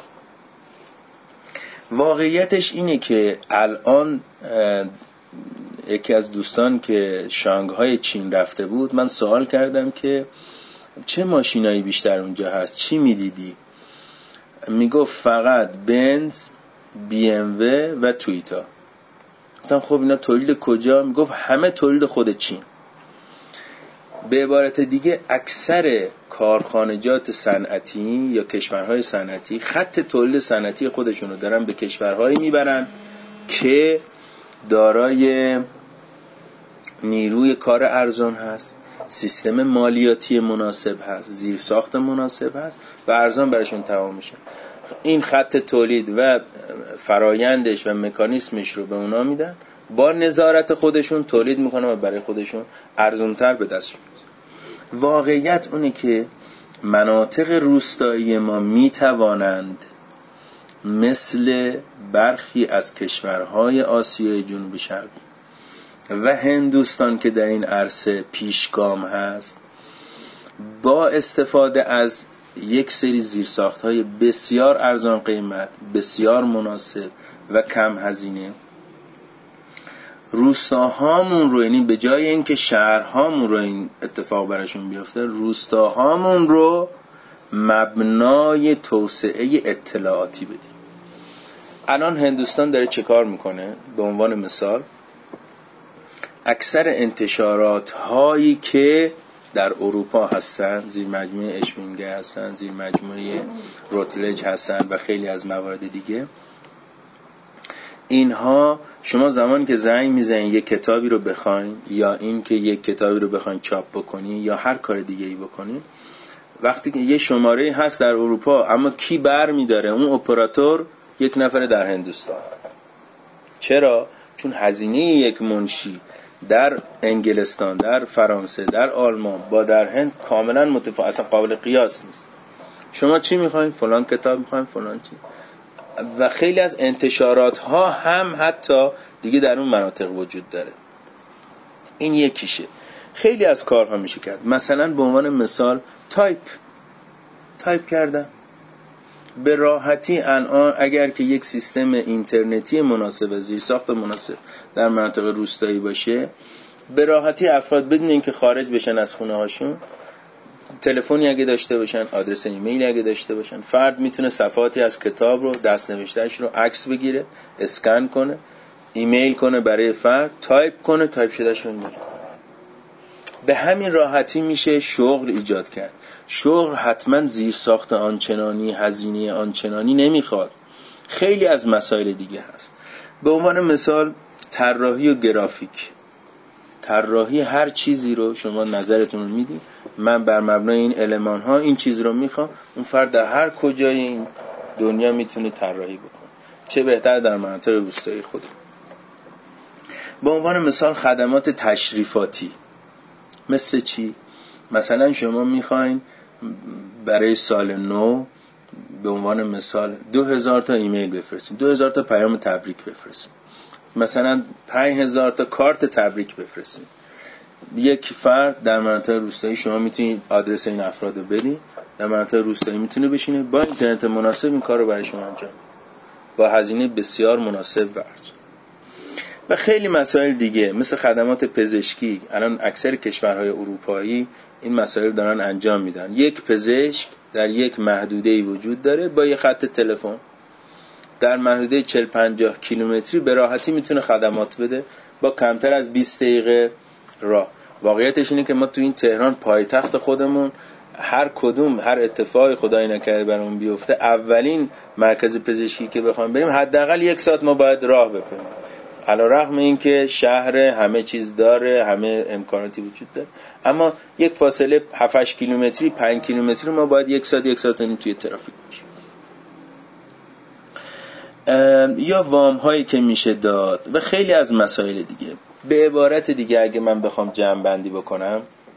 A: واقعیتش اینه که الان یکی از دوستان که شانگهای چین رفته بود، من سوال کردم که چه ماشینایی بیشتر اونجا هست، چی میدیدی؟ میگفت فقط بنز، BMW و تویوتا. گفتم خب اینا تولید کجا؟ میگفت همه تولید خود چین. به عبارت دیگه اکثر کارخانجات صنعتی یا کشورهای صنعتی خط تولید صنعتی خودشونو دارن به کشورهایی میبرن که دارای نیروی کار ارزان هست، سیستم مالیاتی مناسب هست، زیرساخت مناسب هست و ارزان براشون تمام میشه. این خط تولید و فرایندش و مکانیسمش رو به اونا میدن، با نظارت خودشون تولید میکنن و برای خودشون ارزانتر به دست میارن. واقعیت اونه که مناطق روستایی ما میتوانند مثل برخی از کشورهای آسیای جنوب شرقی و هندوستان که در این عرصه پیشگام هست، با استفاده از یک سری زیرساخت‌های بسیار ارزان قیمت، بسیار مناسب و کم هزینه، روستاهامون رو، یعنی به جای اینکه شهرهامون رو این اتفاق براشون بیفته، روستاهامون رو مبنای توسعه اطلاعاتی بدیم. الان هندوستان داره چه کار میکنه؟ به عنوان مثال اکثر انتشارات هایی که در اروپا هستن، زیر مجموعه اشپینگر هستن، زیر مجموعه روتلج هستن و خیلی از موارد دیگه، اینها شما زمانی که زنگ میزنید یک کتابی رو بخواین یا این که یک کتابی رو بخواین چاپ بکنی یا هر کار دیگه ای بکنین، وقتی که یه شماره هست در اروپا اما کی بر میداره؟ اون اپراتور یک نفر در هندوستان. چرا؟ چون هزینه یک منشی در انگلستان، در فرانسه، در آلمان با در هند کاملا متفاوت، اصلا قابل قیاس نیست. شما چی میخواین؟ فلان کتاب میخواین، فلان چی. و خیلی از انتشارات ها هم حتی دیگه در اون مناطق وجود داره. این یکیشه. خیلی از کارها میشه کرد. مثلا به عنوان مثال تایپ کردن به راحتی الان اگر که یک سیستم اینترنتی مناسب و زیرساخت مناسب در مناطق روستایی باشه، به راحتی افراد بدون اینکه خارج بشن از خونه هاشون، تلفنی اگه داشته باشن، آدرس ایمیلی اگه داشته باشن، فرد میتونه صفحاتی از کتاب رو، دست نوشتهش رو عکس بگیره، اسکن کنه، ایمیل کنه برای فرد، تایپ کنه، تایپ شدهش رو میاره. به همین راحتی میشه شغل ایجاد کرد. شغل حتما زیرساخت آنچنانی، هزینه آنچنانی نمیخواد. خیلی از مسائل دیگه هست. به عنوان مثال طراحی و گرافیک. طراحی هر چیزی رو شما نظرتون رو میدید، من بر مبنای این المان ها این چیز رو میخوام، اون فرد در هر کجای این دنیا میتونه طراحی بکنه. چه بهتر در مناطق روستایی خود. به عنوان مثال خدمات تشریفاتی. مثل چی؟ مثلا شما میخواین برای سال نو به عنوان مثال 2000 تا ایمیل بفرستین، 2000 تا پیام تبریک بفرستین، مثلا 5000 تا کارت تبریک بفرستین. یک فرد در مناطق روستایی شما میتونید آدرس این افراد رو بدین، در مناطق روستایی میتونه بشینه با اینترنت مناسب این کار رو برای شما انجام بده با هزینه بسیار مناسب و ارزان. و خیلی مسائل دیگه مثل خدمات پزشکی. الان اکثر کشورهای اروپایی این مسائل دارن انجام میدن. یک پزشک در یک محدوده‌ای وجود داره، با یک خط تلفن در محدوده 40-50 کیلومتری به راحتی میتونه خدمات بده با کمتر از 20 دقیقه راه. واقعیتش اینه که ما تو این تهران پایتخت خودمون هر اتفاقی خدای نکرده برامون بیفته، اولین مرکز پزشکی که بخوام بریم حداقل 1 ساعت ما باید راه بپیماییم. علیرغم این که شهر همه چیز داره، همه امکاناتی وجود داره، اما یک فاصله 7-8 کیلومتری، 5 کیلومتری ما باید 1 ساعت و نیم توی ترافیک باشیم. یا وام هایی که میشه داد و خیلی از مسائل دیگه. به عبارت دیگه اگه من بخوام جمع بندی بکنم،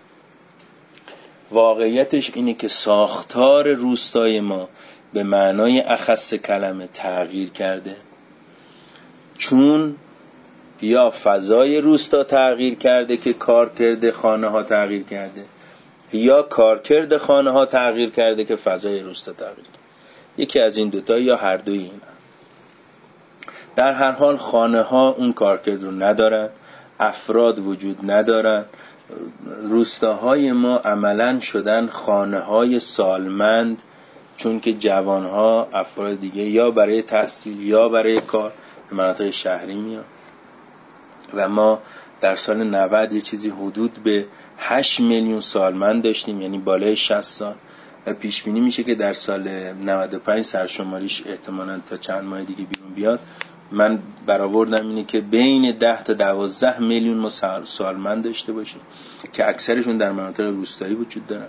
A: واقعیتش اینه که ساختار روستای ما به معنای اخص کلمه تغییر کرده، چون یا فضای روستا تغییر کرده که کارکرد خانه ها تغییر کرده، یا کارکرد خانه ها تغییر کرده که فضای روستا تغییر کرده. یکی از این دوتا یا هر دوی اینا. در هر حال خانه ها اون کارکرد رو ندارن، افراد وجود ندارن. روستاهای ما عملاً شدن خانه های سالمند، چون که جوان ها، افراد دیگه یا برای تحصیل یا برای کار به مناطق شهری میان. و ما در سال 90 یه چیزی حدود به 8 میلیون سالمند داشتیم، یعنی بالای 60 سال، و پیش بینی میشه که در سال 95 سرشماریش احتمالاً تا چند ماه دیگه بیرون بیاد. من برآوردم اینه که بین 10 تا 12 میلیون ما سالمند داشته باشیم که اکثرشون در مناطق روستایی وجود دارن.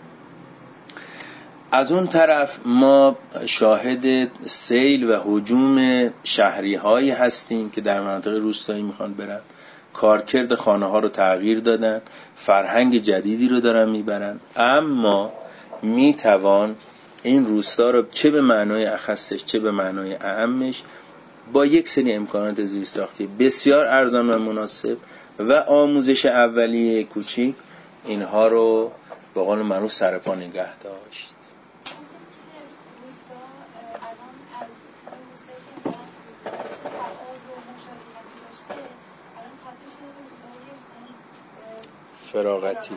A: از اون طرف ما شاهد سیل و هجوم شهری هایی هستیم که در مناطق روستایی میخوان برن، کارکرد خانه ها رو تغییر دادن، فرهنگ جدیدی رو دارن میبرن، اما میتوان این روستا رو چه به معنای اخصش چه به معنای اعمش با یک سری امکانات زیرساختی بسیار ارزان و مناسب و آموزش اولیه کوچیک اینها رو به قول معروف سر پا نگه داشت. فراغتی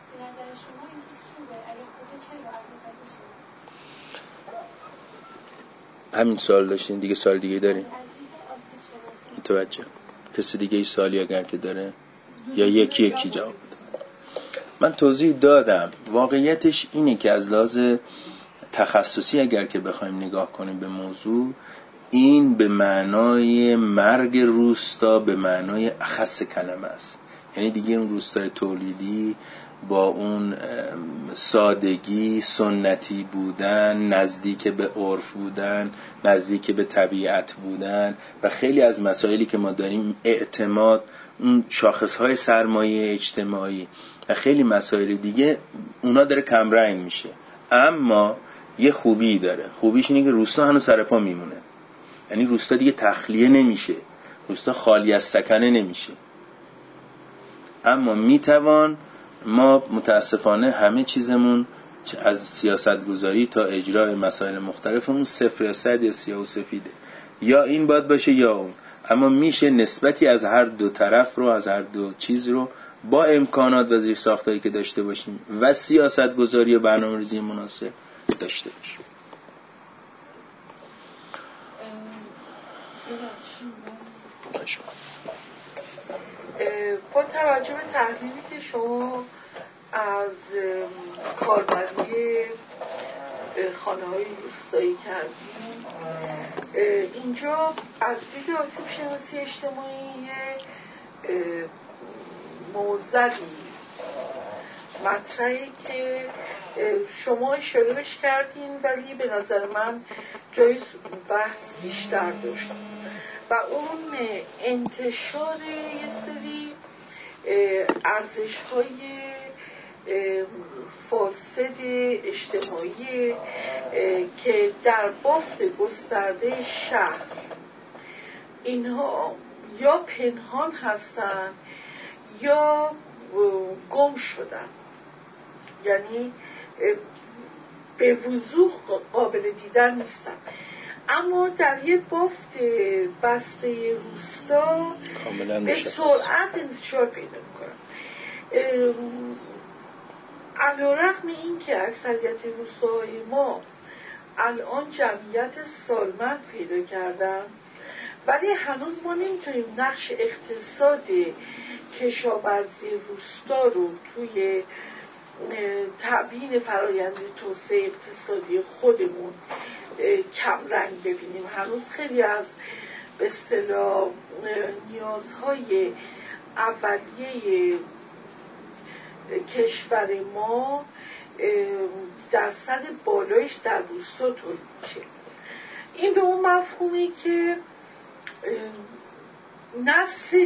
A: همین سوال داشتین دیگه، سوال دیگه دارین؟ متوجه. کسی دیگه ای سوالی اگر که داره یا یکی جواب بده. من توضیح دادم. واقعیتش اینه که از لحاظ تخصصی اگر که بخوایم نگاه کنیم به موضوع، این به معنای مرگ روستا به معنای اخص کلمه است. یعنی دیگه اون روستای تولیدی با اون سادگی، سنتی بودن، نزدیک به عرف بودن، نزدیک به طبیعت بودن و خیلی از مسائلی که ما داریم، اعتماد، اون شاخصهای سرمایه اجتماعی و خیلی مسائل دیگه، اونا داره کمرنگ میشه. اما یه خوبی داره، خوبیش اینه که روستا هنوز سر پا میمونه. یعنی روستا دیگه تخلیه نمیشه، روستا خالی از سکنه نمیشه. اما میتوان ما متاسفانه همه چیزمون از سیاست گذاری تا اجرای مسائل مختلفمون صفر یا صد یا سیاه و سفیده، یا این باید باشه یا اون. اما میشه نسبتی از هر دو طرف رو، از هر دو چیز رو با امکانات و زیرساختایی که داشته باشیم و سیاست گذاری و برنامه‌ریزی مناسب داشته باشیم.
B: با توجه به تحلیلی که شما از کاربری خانه‌های روستایی کردیم، اینجا از دید آسیب شناسی اجتماعی موضوعی مطرحی که شما اشاره بهش کردین ولی به نظر من جای بحث بیشتر داشت و اون انتشار یه سری ارزش‌های فاسد اجتماعی که در بافت گسترده شهر اینها یا پنهان هستن یا گم شدن، یعنی به وضوح قابل دیدن نیستن، اما در یه بافت بسته روستا به سرعت انتشار پیدا میکنن. علی‌رغم این که اکثریت روستاهای ما الان جمعیت سالمند پیدا کردن، ولی هنوز ما نمیتونیم نقش اقتصاد کشاورزی روستا رو توی تبیین فرآیند توسعه اقتصادی خودمون کمرنگ ببینیم. هنوز خیلی از به اصطلاح نیازهای اولیه کشور ما درصد بالایش در روستا تولید میشه. این به اون مفهومی که نسل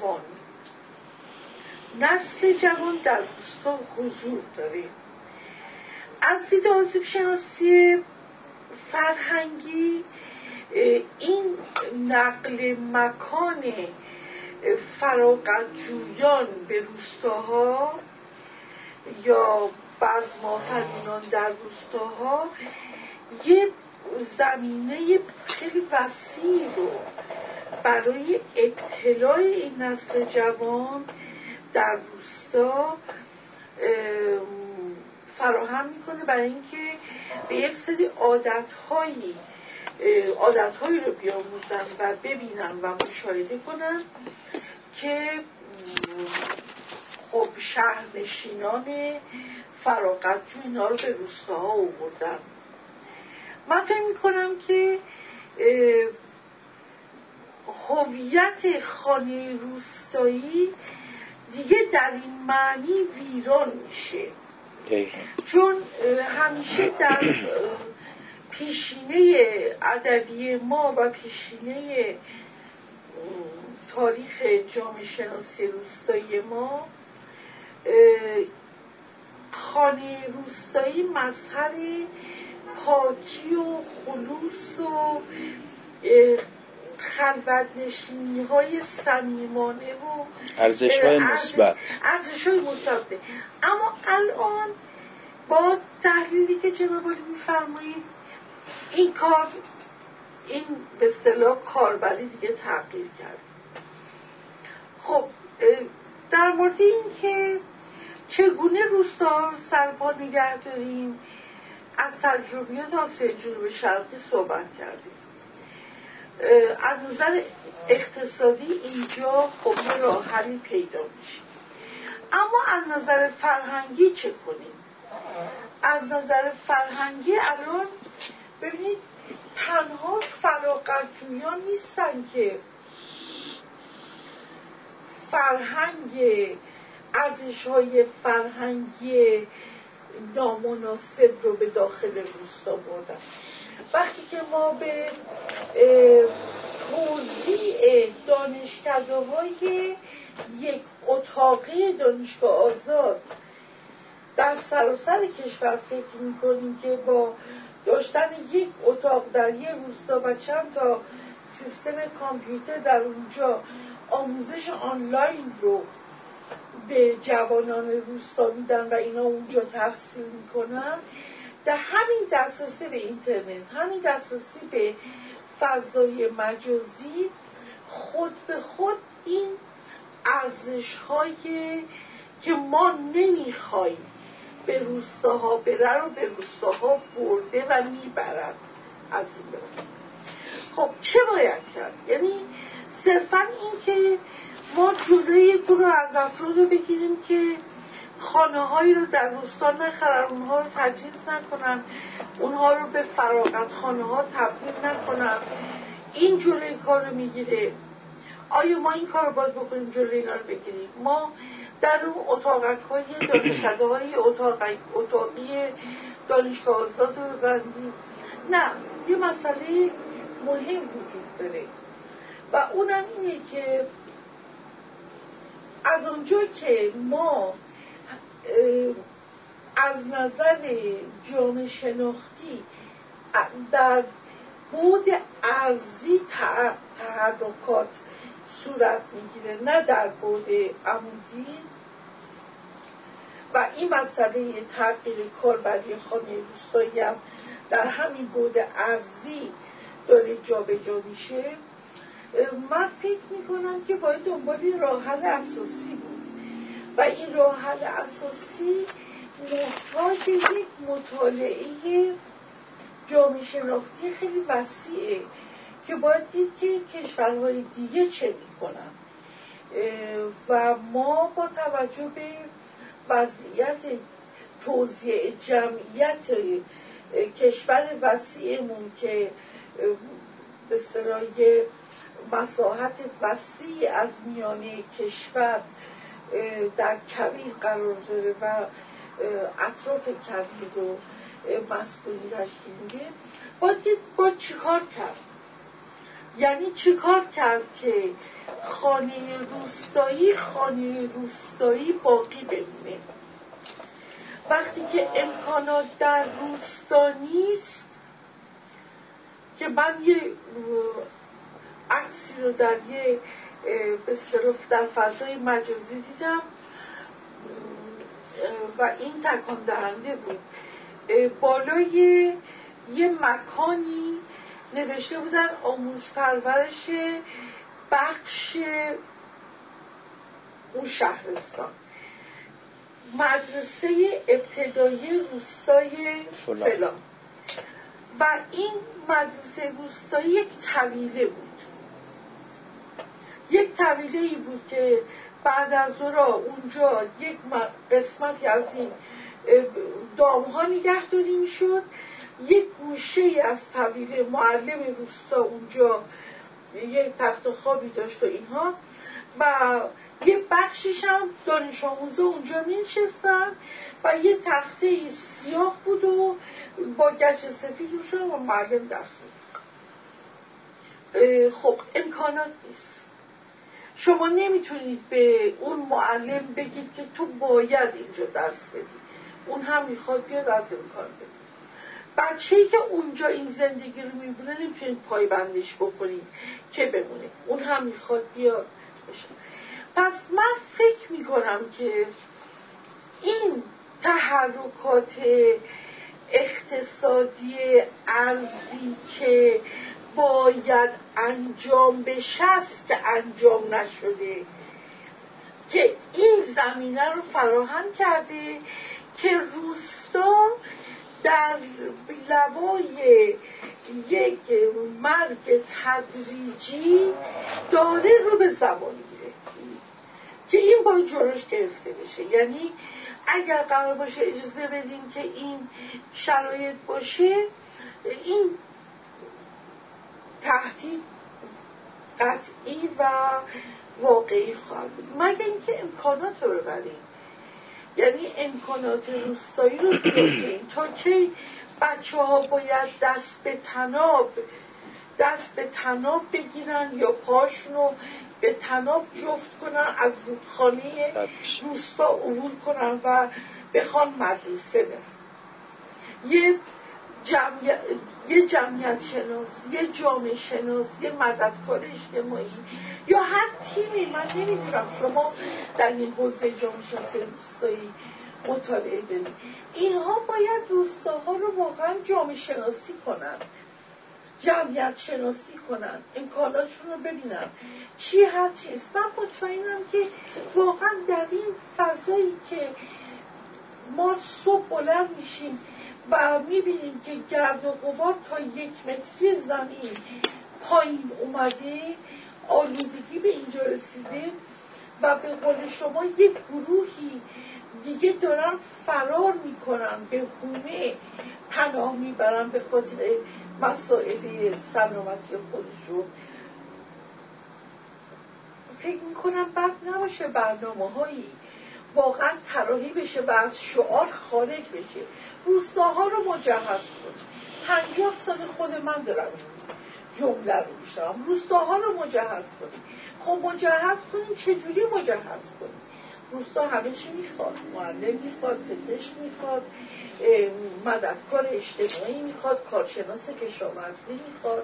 B: جوان در روستا حضور داره. از دید آسیب شناسی فرهنگی این نقل مکان فراغت‌جویان به روستاها یا بزم‌آفرینان در روستاها یه زمینه خیلی وسیع رو برای ابتلاع این نسل جوان در روستا فراهم میکنه، برای اینکه به یک سری عادتهایی رو بیاموزن و ببینن و مشاهده کنن که خب شهرنشینان فراغت‌جو اینا رو به روستاها آوردن. من فکر میکنم که هویت خانه روستایی دیگه در این معنی ویران میشه، چون همیشه در پیشینه ادبی ما و پیشینه تاریخ جامعه شناسی روستایی ما خانه روستایی مظهر پاکی و خلوص و خلوت‌نشینی های صمیمانه و
A: ارزش‌های مثبت.
B: اما الان با تحلیلی که جناب عالی می‌فرمایید این به اصطلاح کاربری دیگه تغییر کرد. خب در مورد این که چگونه روستاها رو سرپا نگه داریم از تجربیات آسیای جنوب شرقی صحبت کردیم. از نظر اقتصادی اینجا خب یه راه حلی پیدا میشه، اما از نظر فرهنگی چه کنیم؟ از نظر فرهنگی الان ببینید تنها فراغتجویان نیستن که فرهنگ ارزش‌های فرهنگی نامناسب رو به داخل روستا بردن. وقتی که ما به توزیع دانشکده‌های یک اتاقی دانشگاه آزاد در سراسر کشور فکر می‌کنیم که با داشتن یک اتاق در یک روستا و چند تا سیستم کامپیوتر در اونجا آموزش آنلاین رو به جوانان روستا میدن و اینا اونجا تحصیل میکنن، در همین دسترسی به اینترنت، همین دسترسی به فضای مجازی خود به خود این ارزش‌هایی که ما نمیخوایم به روستاها بره رو به روستاها برده و میبرد. از این برد خب چه باید کرد؟ یعنی صرفا این که ما جلوی رو از افراد رو بگیریم که خانه هایی رو در روستا نخرن، اونها رو تجهیز نکنن، اونها رو به فراغت خانه ها تبدیل نکنن، این جلوی کار رو میگیره. آیا ما این کار رو باید بکنیم جلوی اینا رو بگیریم؟ ما در اون اتاقک های دانشکده های اتاقی دانشگاه آزاد رو ببندیم؟ نه، یه مسئله مهم وجود داره و اونم اینه که از اونجا که ما از نظر جامعه شناختی در بعد ارضی تحرکات صورت میگیره نه در بعد عمودی و این مسئله تغییر کاربری خانه روستایی هم در همین بعد ارضی داره جابجا میشه، من فکر میکنم که باید دنبال راه حل اساسی بود و این راه حل اساسی محتاج یک مطالعه جامعه شناختی خیلی وسیعه که باید دید که کشورهای دیگه چه میکنن و ما با توجه به وضعیت توزیع جمعیت کشور وسیعمون که به اصطلاح مساحت وسیع از میانه کشور در کویر قرار داره و اطراف کویر رو مسکونی تشکیل میده، باید چیکار کرد؟ یعنی چیکار کرد که خانه روستایی باقی بمونه؟ وقتی که امکانات در روستا نیست، که من یه عکسی رو در یه به اصطلاح در فضای مجازی دیدم و این تکان دهنده بود. بالای یه مکانی نوشته بودن آموزش پرورش بخش اون شهرستان، مدرسه ابتدایی روستای فلان. و این مدرسه روستایی یک طویله بود، یک طویله‌ای بود که بعد از ظهر اونجا یک قسمتی از این دامها نگهداری میشد، یک گوشه از طویله معلم روستا اونجا یک تخت خوابی داشت و اینها، و یه بخشیش هم دانش آموزا اونجا می‌نشستن و یه تخته سیاه بود و با گچ سفید روشن و معلم درس می‌داد. خب امکانات نیست. شما نمیتونید به اون معلم بگید که تو باید اینجا درس بدی، اون هم میخواد بیاد از امکان بده. بچه‌ای که اونجا این زندگی رو میبونه نمیتونید پایبندش بکنید که بمونه، اون هم میخواد بیاد بشه. پس من فکر میکنم که این تحرکات اقتصادی ارضی که باید انجام بشه است که انجام نشده، که این زمینه رو فراهم کرده که روستا در لوای یک مرگ تدریجی داره رو به زوال میره که این باید جلوش گرفته بشه. یعنی اگر قرار باشه اجازه بدیم که این شرایط باشه، این تهدید قطعی و واقعی خواهد بود، مگر اینکه امکانات رو ببریم. یعنی امکانات روستایی رو بیاریم تا که بچه ها باید دست به تناب بگیرن یا پاشون رو به تناب جفت کنن، از رودخانه روستا عبور کنن و بخوان مدرسه برن. یه جمعیت شناس، یه جامعه شناس، یه مددکار اجتماعی یا هر تیمی، من نمیدونم شما در این حوزه جامعه شناسی روستایی مطالعه دارید، اینها باید روستاها رو واقعا جامعه شناسی کنن، جمعیت شناسی کنن، امکاناتشون رو ببینن چی هست چیست. من مطمئنم که واقعا در این فضایی که ما صبح بلند میشیم و میبینیم که گرد و غبار تا 1 متری زمین پایین اومده، آلودگی به اینجا رسیده و به قول شما یک گروهی دیگه دارن فرار میکنن، به حومه پناه میبرن به خاطر مسائل سلامتی خودشون. فکر میکنم بد نباشه برنامه‌هایی واقعا طراحی بشه و از شعار خارج بشه، روستاها رو مجهز کنیم. 50 سال خود من دارم این جمله رو میشنم، روستاها رو مجهز کنیم. خب مجهز کنیم، چجوری مجهز کنیم؟ روستا همه چی میخواد، معلم میخواد، پزشک میخواد، مددکار اجتماعی میخواد، کارشناس کشاورزی میخواد،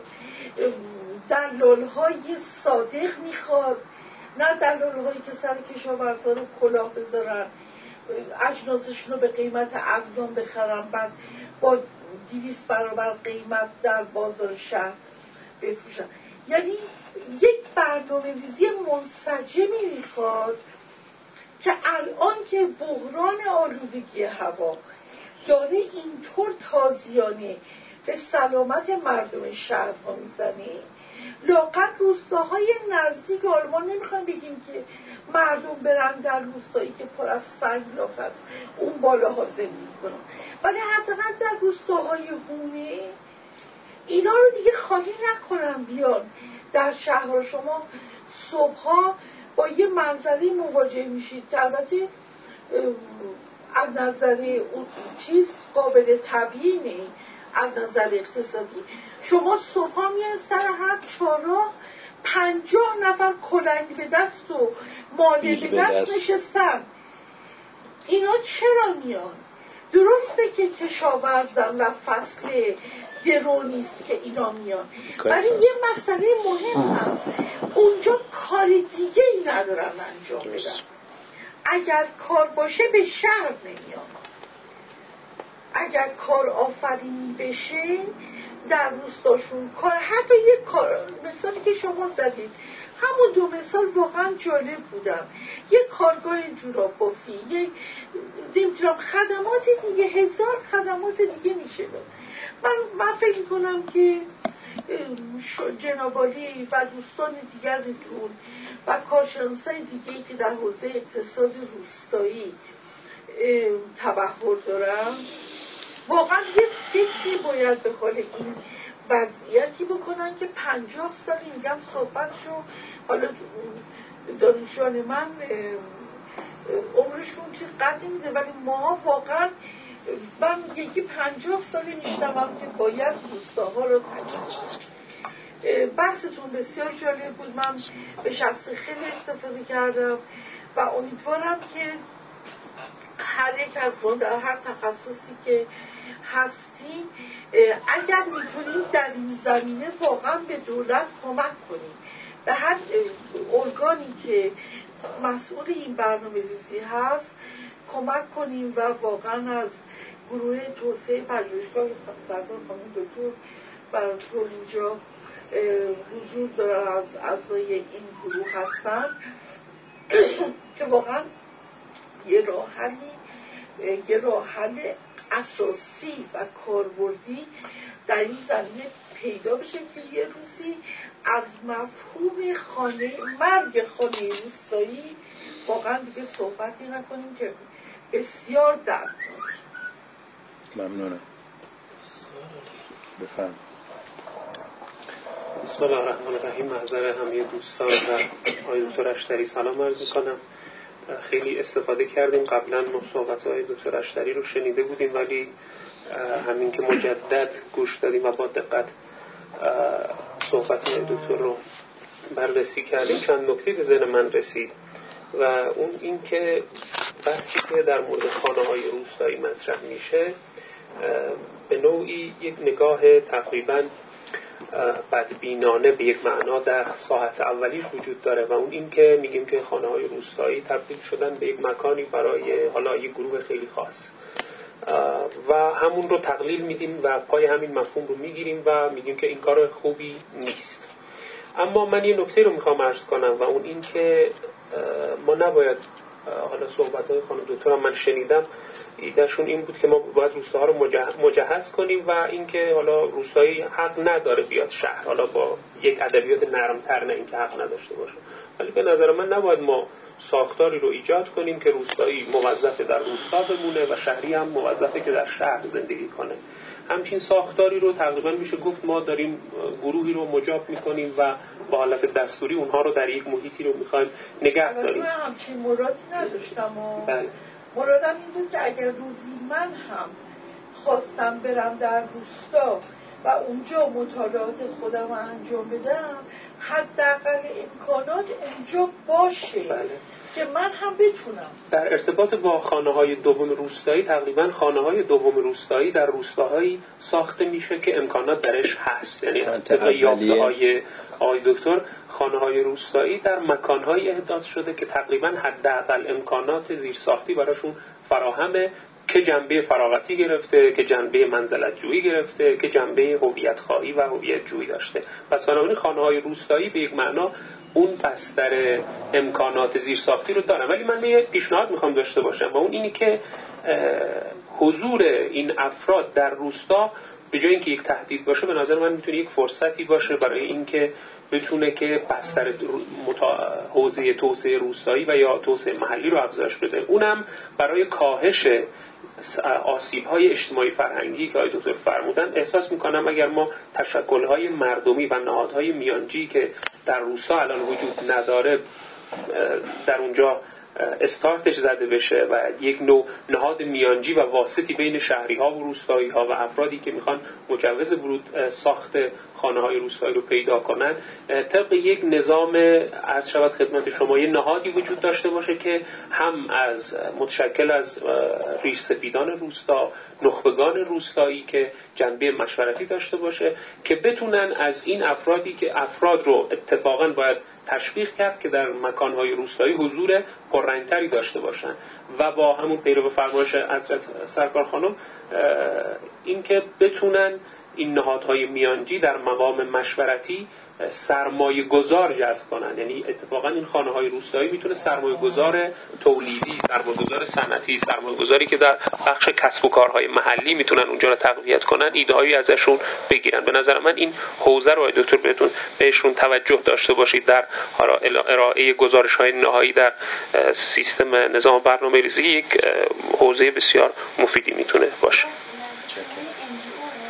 B: دلالهای صادق میخواد، نه دلالهایی که سر کشاورزا رو کلاه بذارن، اجناسشون رو به قیمت ارزان بخرن، بعد با 200 برابر قیمت در بازار شهر بفروشن. یعنی یک برنامه ریزی منسجمی میخواد که الان که بحران آلودگی هوا داره اینطور تازیانه به سلامت مردم شهرها میزنه، لااقل روستاهای نزدیک آلمان نمیخوایم بگیم که مردم برن در روستایی که پر از سنگلاخ است اون بالاها زندگی کنن، ولی حداقل در روستاهای حومه اینا رو دیگه خالی نکنن بیان در شهر. شما صبحها با یه منظری مواجه میشید که البته از نظر چیز قابل تبیینه، از نظر اقتصادی شما صبحها میان سر هر چهارراه 50 نفر کلنگ به دست و ماله به دست نشستن. اینا چرا میان؟ درسته که کشاورزن و فصل درو نیست که اینا میان، ولی یه مسئله مهم هست، اونجا کار دیگه ای ندارن انجام بدن. اگر کار باشه به شهر نمیان، اگر کار آفرینی بشه در روستاشون کار، حتی یک کار مثالی که شما زدید، همون 2 مثال واقعا جالب بودن، یک کارگاه جوراب‌بافی، یک نمیدونم خدمات دیگه، 1000 خدمات دیگه میشه داد. من فکر کنم که جناب عالی و دوستان دیگرتون و کارشناسای دیگه‌ای که در حوزه اقتصاد روستایی تبحر دارن واقعا یه فکری باید به حال این وضعیتی بکنن که 50 سال اینجا صحبتشو، حالا دانشجویان من عمرشون چی قدری میده، ولی ما واقعا من 50 سال میشنوم که باید روستاها رو تجهیز. بحثتون بسیار جالب بود. من به شخص خیلی استفاده کردم و امیدوارم که هر یک از ما در هر تخصصی که هستیم اگر میتونیم در این زمینه واقعا به دولت کمک کنیم، به هر ارگانی که مسئول این برنامه‌ریزی هست کمک کنیم و واقعا از گروه توسعه پژوهشگاه سرکار خانم دکتر برانپور اینجا حضور دارن، از اعضای این گروه هستن که واقعا یه راه حل اساسی و کاربردی در این زمینه پیدا بشه که یه روزی از مفهوم مرگ خانه روستایی واقعا دیگه صحبتی نکنیم که بسیار دردناک.
A: ممنونم. بفهم.
C: بسم الله الرحمن الرحیم. محضر همه دوستان و آقای دکتر اشتری سلام عرض می‌کنم. خیلی استفاده کردیم. قبلا صحبت‌های دکتر اشتری رو شنیده بودیم ولی همین که مجدد گوش دادیم و با دقت صحبت‌های دکتر رو بررسی کردیم چند نکته به ذهن من رسید و اون این که بحثی که در مورد خانه‌های روستایی مطرح میشه به نوعی یک نگاه تقریباً بدبینانه به یک معنا در ساحت اولیش وجود داره و اون این که میگیم که خانه‌های روستایی تبدیل شدن به یک مکانی برای حالا یک گروه خیلی خاص و همون رو تقلیل میدیم و پای همین مفهوم رو میگیریم و میگیم که این کار خوبی نیست. اما من یه نکته رو میخوام عرض کنم و اون این که ما نباید حالا صحبت‌های خانم دکتر هم من شنیدم ایدهشون این بود که ما باید روستاها رو مجهز کنیم و اینکه حالا روستایی حق نداره بیاد شهر، حالا با یک ادبیات نرم‌تر، نه اینکه حق نداشته باشه. ولی به نظر من نباید ما ساختاری رو ایجاد کنیم که روستایی موظف در روستا بمونه و شهری هم موظفه که در شهر زندگی کنه. همچین ساختاری رو تقریبا میشه گفت ما داریم گروهی رو مجاب میکنیم و با حالت دستوری اونها رو در یک محیطی رو میخوایم نگه داریم.
B: من همچین مرادی نداشتم و مرادم این بود که اگر روزی من هم خواستم برم در روستا و اونجا مطالعات خودم رو انجام بدم حداقل امکانات اونجا باشه که من هم بتونم.
C: در ارتباط با خانه‌های دوم روستایی تقریباً خانه‌های دوم روستایی در روستاهایی ساخته میشه که امکانات درش هست، یعنی طبق یافته‌های آقای دکتر خانه‌های روستایی در مکان‌هایی احداث شده که تقریباً حداقل امکانات زیرساختی براشون فراهمه که جنبه فراغتی گرفته، که جنبه منزلت جویی گرفته، که جنبه هویت خواهی و هویت جویی داشته. پس بنابراین خانه‌های روستایی به یک معنا اون بستر امکانات زیرساختی رو دارن. ولی من یه پیشنهاد میخوام داشته باشم و اون اینی که حضور این افراد در روستا به جای اینکه یک تهدید باشه به نظر من میتونه یک فرصتی باشه برای اینکه بتونه که بستر حوزه توسعه روستایی و یا توسعه محلی رو افزایش بده. اونم برای کاهش آسیب‌های اجتماعی فرهنگی که آقای دکتر فرمودن. احساس می‌کنم اگر ما تشکل‌های مردمی و نهادهای میانجی که در روستا الان وجود نداره در اونجا استارتش زده بشه و یک نوع نهاد میانجی و واسطی بین شهری‌ها و روستایی‌ها و افرادی که میخوان مجوز ورود ساخت خانه‌های روستایی رو پیدا کنن، طبق یک نظام عرض شود خدمت شما یه نهادی وجود داشته باشه که هم از متشکل از ریش سفیدان روستا، نخبگان روستایی که جنبه مشورتی داشته باشه که بتونن از این افرادی که افراد رو اتفاقاً باید تشویق کرد که در مکان‌های روستایی حضور پررنگ‌تری داشته باشن و با همون پیرو فرمایش حضرت سرکار خانم این که بتونن این نهادهای میانجی در مقام مشورتی سرمایه گذار جذب کنن. یعنی اتفاقا این خانه های روستایی میتونه سرمایه گذار تولیدی، سرمایه گذار صنعتی، سرمایه گذاری که در بخش کسب و کارهای محلی میتونن اونجا رو تقویت کنن ایده‌هایی ازشون بگیرن. به نظر من این حوزه رو دکتر بهشون توجه داشته باشید در ارائه گزارش‌های نهایی در سیستم نظام برنامه‌ریزی. یک حوزه بسیار مفیدی میتونه باشه.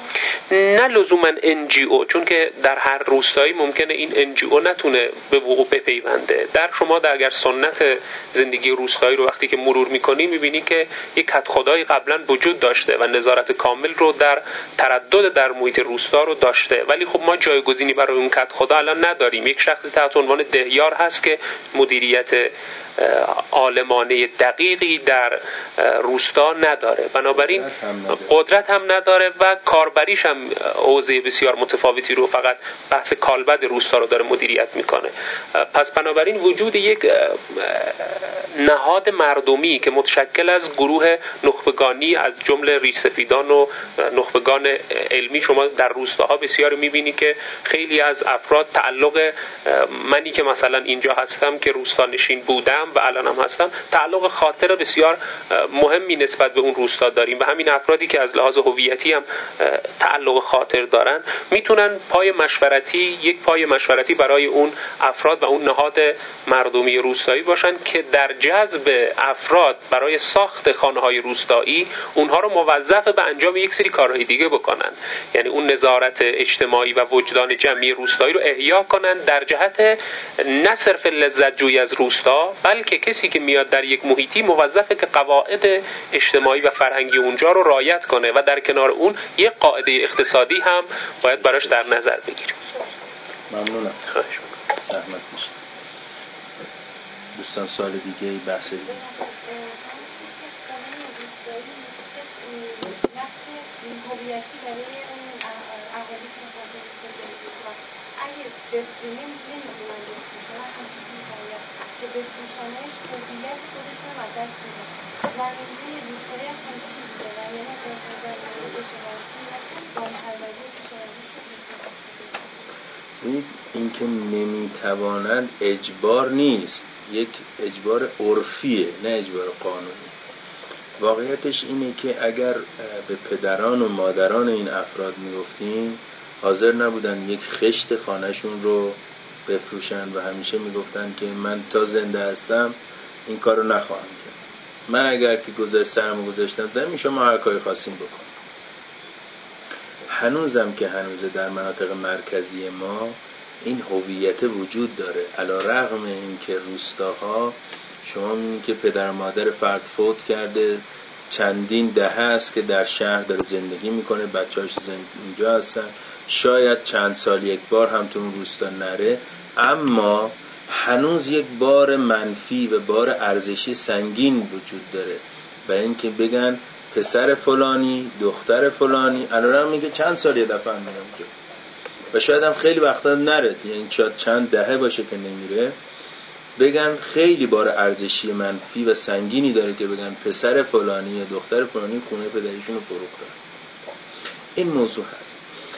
C: نه لزوما NGO، چون که در هر روستایی ممکنه این NGO نتونه به وقوع بپیونده. شما اگر سنت زندگی روستایی رو وقتی که مرور میکنی میبینی که یک کدخدایی قبلا وجود داشته و نظارت کامل رو در تردد در محیط روستا رو داشته، ولی خب ما جایگزینی برای اون کدخدا الان نداریم. یک شخصی تحت عنوان دهیار هست که مدیریت عالمانه دقیقی در روستا نداره، بنابراین قدرت هم نداره و کاربریش هم حوزه بسیار متفاوتی رو، فقط بحث کالبد روستا رو داره مدیریت میکنه. پس بنابراین وجود یک نهاد مردمی که متشکل از گروه نخبگانی از جمله ریشسفیدان و نخبگان علمی، شما در روستاها بسیار میبینی که خیلی از افراد تعلق، منی که مثلا اینجا هستم که روستا نشین بودم و الان هم هستم، تعلق خاطر بسیار مهمی نسبت به اون روستا داریم و همین افرادی که از لحاظ هویتی هم تعلق خاطر دارن میتونن یک پای مشورتی برای اون افراد و اون نهاد مردمی روستایی باشن که در جذب افراد برای ساخت خانه‌های روستایی اونها رو موظف به انجام یک سری کارهای دیگه بکنن، یعنی اون نظارت اجتماعی و وجدان جمعی روستایی رو احیا کنن در جهت نه صرف لذت جویی از روستا، بلکه کسی که میاد در یک محیطی موظفه که قواعد اجتماعی و فرهنگی اونجا رو رعایت کنه و در کنار اون یک قاعده اقتصادی هم باید براش در نظر بگیریم.
A: ممنونم. زحمت میشه. دوستان سوال دیگه ای بحث دیگه؟
D: که به پوشانش هویت خودشون هم از دست میدن. زمینه روستایی هم همین چیز دارن، یعنی در مورد شناسی و دامپروری
A: ببینید این که نمیتوانند اجبار نیست، یک اجبار عرفیه نه اجبار قانونی. واقعیتش اینه که اگر به پدران و مادران این افراد میگفتیم حاضر نبودن یک خشت خانهشون رو بفروشن و همیشه میگفتن که من تا زنده هستم این کارو نخواهم کرد. من اگر که سرمو گذاشتم زمین، شما هر کاری خواستین بکن. هنوزم که هنوزه در مناطق مرکزی ما این هویت وجود داره، علی‌رغم این که روستاها شما میبینید که پدر و مادر فرد فوت کرده، چندین دهه است که در شهر داره زندگی میکنه، بچه‌هاش اینجا هستن، شاید چند سال یک بار هم تو اون روستا نره، اما هنوز یک بار منفی و بار ارزشی سنگین وجود داره برای اینکه بگن پسر فلانی، دختر فلانی، علی‌رغم اینکه چند سال یه دفعه میره اونجا و شاید هم خیلی وقتا نره، یعنی چند دهه باشه که نمیره، بگن خیلی بار ارزشی منفی و سنگینی داره که بگن پسر فلانی یا دختر فلانی خونه پدریشون رو فروختن. این موضوع هست.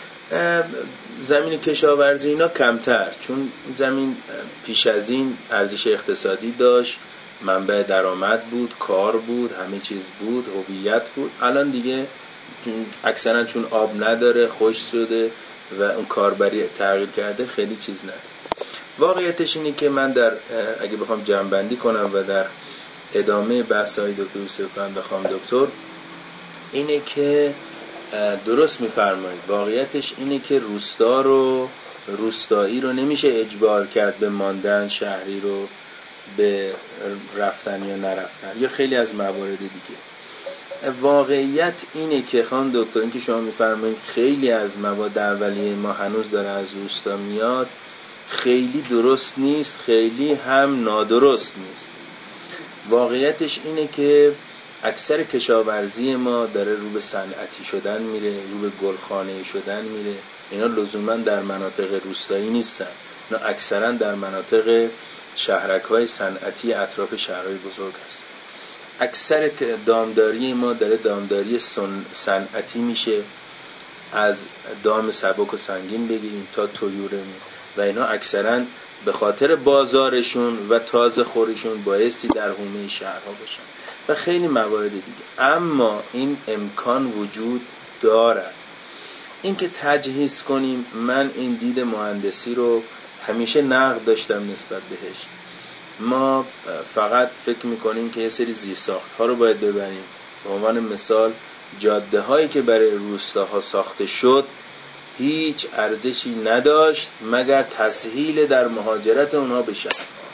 A: زمین کشاورزی اینا کمتر، چون زمین پیش از این ارزش اقتصادی داشت، منبع درآمد بود، کار بود، همه چیز بود، هویت بود. الان دیگه اکثرا چون آب نداره، خشک شده و اون کاربری تغییر کرده، خیلی چیز نداره. واقعیتش اینه که من اگه بخوام جمع‌بندی کنم و در ادامه بحث‌های دکتر یوسفیان بخوام دکتر، اینه که درست می‌فرمایید. واقعیتش اینه که روستایی رو نمیشه اجبار کرد به ماندن، شهری رو به رفتن یا نرفتن یا خیلی از موارد دیگه. واقعیت اینه که خانم دکتر، این که شما می‌فرمایید خیلی از مواد اولیه ما هنوز داره از روستا میاد، خیلی درست نیست، خیلی هم نادرست نیست. واقعیتش اینه که اکثر کشاورزی ما داره رو به صنعتی شدن میره، رو به گلخانه شدن میره. اینا لزوما در مناطق روستایی نیستن، اینا اکثرا در مناطق شهرک‌های صنعتی اطراف شهرهای بزرگ هست. اکثر دامداری ما داره دامداری صنعتی میشه، از دام سبک و سنگین بگیریم تا طیور و اینا اکثرا به خاطر بازارشون و تازه خوریشون بایستی در حومه شهرها باشن و خیلی موارد دیگه. اما این امکان وجود دارد. این که تجهیز کنیم، من این دید مهندسی رو همیشه نقد داشتم نسبت بهش. ما فقط فکر میکنیم که یه سری زیرساخت‌ها رو باید ببریم. به عنوان مثال جاده هایی که برای روستاها ساخته شد هیچ ارزشی نداشت مگر تسهیل در مهاجرت اونها بشن.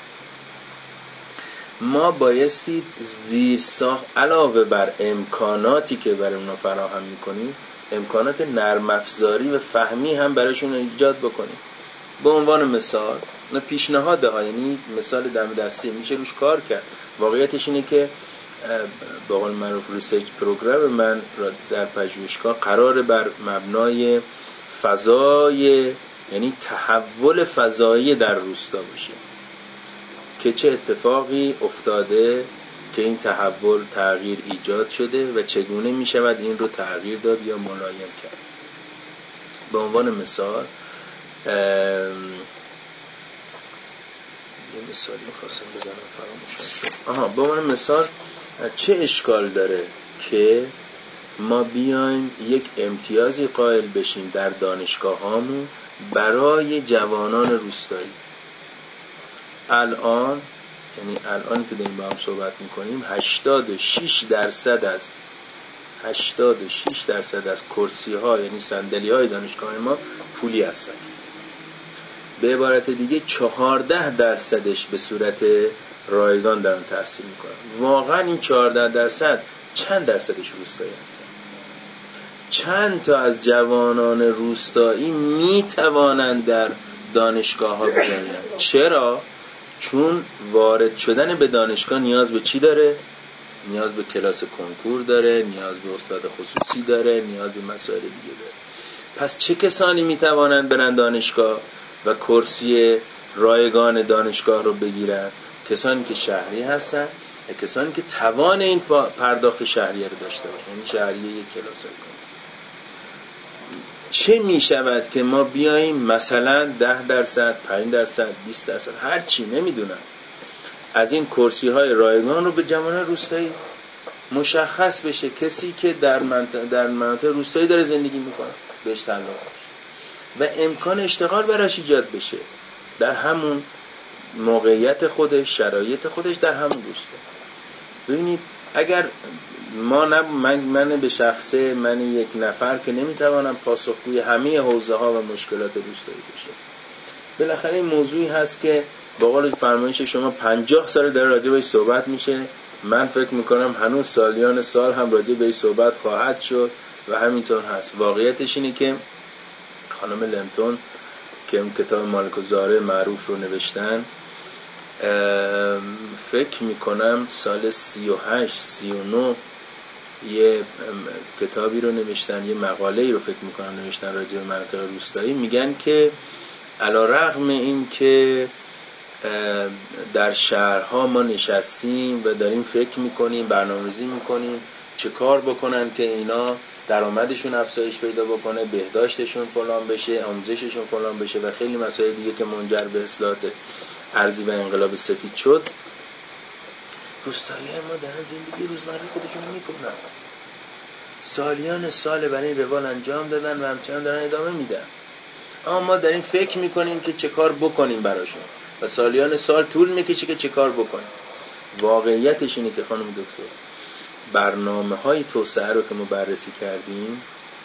A: ما بایستی زیرساخت علاوه بر امکاناتی که برای اونها فراهم میکنیم امکانات نرم افزاری و فهمی هم برایشون ایجاد بکنیم. به عنوان مثال پیشنهاده ها، یعنی مثال دم دستی میشه روش کار کرد. واقعیتش اینه که به قول معروف ریسرچ پروگرام من در پژوهشگاه قراره بر مبنای فضای، یعنی تحول فضایی در روستا باشه که چه اتفاقی افتاده که این تغییر ایجاد شده و چگونه می شود این رو تغییر داد یا ملایم کرد. به عنوان مثال یه مثالی می‌خواستم بزنم فراموش شد. به عنوان مثال چه اشکال داره که ما بیایم یک امتیازی قائل بشیم در دانشگاه‌هامون برای جوانان روستایی. الان که داریم با هم صحبت میکنیم 86% از کرسی ها، یعنی صندلی های دانشگاه ما پولی هستن. به عبارت دیگه 14% به صورت رایگان دارن تحصیل میکنن. واقعا این 14% چند درصدش روستایی هستن؟ چند تا از جوانان روستایی میتوانند در دانشگاه ها بجنگن؟ چرا؟ چون وارد شدن به دانشگاه نیاز به چی داره؟ نیاز به کلاس کنکور داره، نیاز به استاد خصوصی داره، نیاز به مسائل دیگه داره. پس چه کسانی میتوانند برن دانشگاه و کرسی رایگان دانشگاه رو بگیرن؟ کسانی که شهری هستن و کسانی که توان این پرداخت شهریه رو داشته باشن، یعنی شهریه یک کلاس کنن. چه می شود که ما بیاییم مثلا 10%، 5%، 20%، هر چی نمیدونم از این کرسی های رایگان رو به جوانان روستایی مشخص بشه کسی که در مناطق روستایی داره زندگی میکنه بهش تعلق بشه و امکان اشتغال براش ایجاد بشه در همون موقعیت خودش، شرایط خودش، در همون روستا. ببینید اگر من به شخصه، من یک نفر که نمیتوانم پاسخگوی همه حوزه ها و مشکلات روستایی بشه، بالاخره این موضوعی هست که با قول فرمایش شما 50 سال داره راجع بهش صحبت میشه. من فکر میکنم هنوز سالیان سال هم راجع بهش صحبت خواهد شد و همینطور هست. واقعیتش اینه که خانم لمتون که اون کتاب مالک الزهره معروف رو نوشتن، فکر میکنم سال 38 39 یه کتابی رو نوشتن، یه مقاله‌ای رو فکر میکنم نوشتن راجع به مناطق روستایی. میگن که علی‌رغم این که در شهرها ما نشستیم و داریم فکر میکنیم، برنامه‌ریزی میکنیم چه کار بکنن که اینا درآمدشون افزایش پیدا بکنه، بهداشتشون فلان بشه، آموزششون فلان بشه و خیلی مسائل دیگه که منجر به اصلاحات ارضی و انقلاب سفید شد، روستایی ما دارن زندگی روزمره خودشون میکنن، سالیان سال برای این روال انجام دادن و همچنان دارن ادامه میدن. اما ما داریم فکر میکنیم که چه کار بکنیم براشون و سالیان سال طول میکشه که چه کار بکنیم. واقعیتش اینه که خانم دکتر برنامه‌های توسعه رو که ما بررسی کردیم،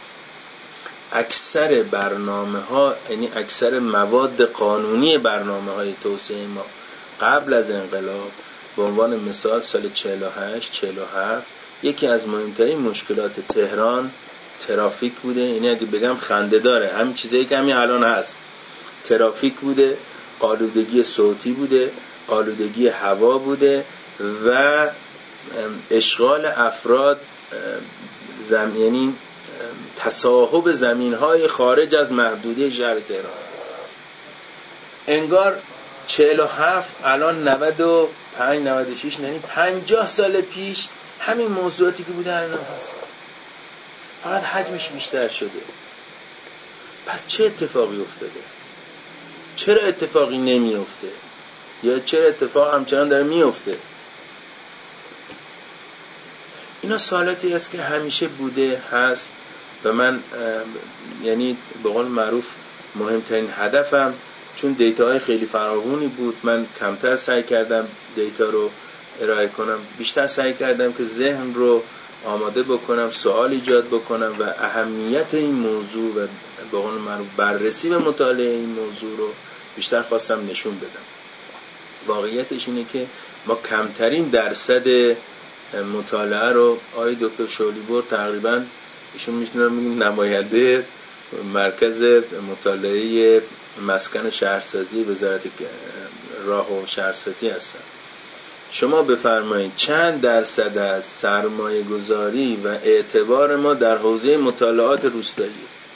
A: اکثر برنامه‌ها، یعنی اکثر مواد قانونی برنامه‌های توسعه ما قبل از انقلاب، به عنوان مثال سال 48 47 یکی از مهمترین مشکلات تهران ترافیک بوده. یعنی اگه بگم خنده داره، همین چیزایی که همین الان هست. ترافیک بوده، آلودگی صوتی بوده، آلودگی هوا بوده و اشغال افراد، یعنی تصاحب زمین‌های خارج از محدوده شهر تهران. انگار 47 الان 95 96 یعنی 50 سال پیش همین موضوعاتی که بوده الان هست، فقط حجمش بیشتر شده. پس چه اتفاقی افتاده؟ چرا اتفاقی نمیفته؟ یا چرا اتفاق همچنان داره میفته؟ اینا سوالاتی است که همیشه بوده هست و من یعنی به قول معروف مهمترین هدفم، چون دیتاهای خیلی فراوانی بود، من کمتر سعی کردم دیتا رو ارائه کنم. بیشتر سعی کردم که ذهن رو آماده بکنم، سوال ایجاد بکنم و اهمیت این موضوع و به قول معروف بررسی و مطالعه این موضوع رو بیشتر خواستم نشون بدم. واقعیتش اینه که ما کمترین درصد مطالعه رو آقای دکتر شولیبر تقریبا ایشون میشنم نماینده مرکز مطالعه مسکن شهرسازی وزارت راه و شهرسازی هستن. شما بفرمایید چند درصد از سرمایه گذاری و اعتبار ما در حوزه مطالعات روستایی؟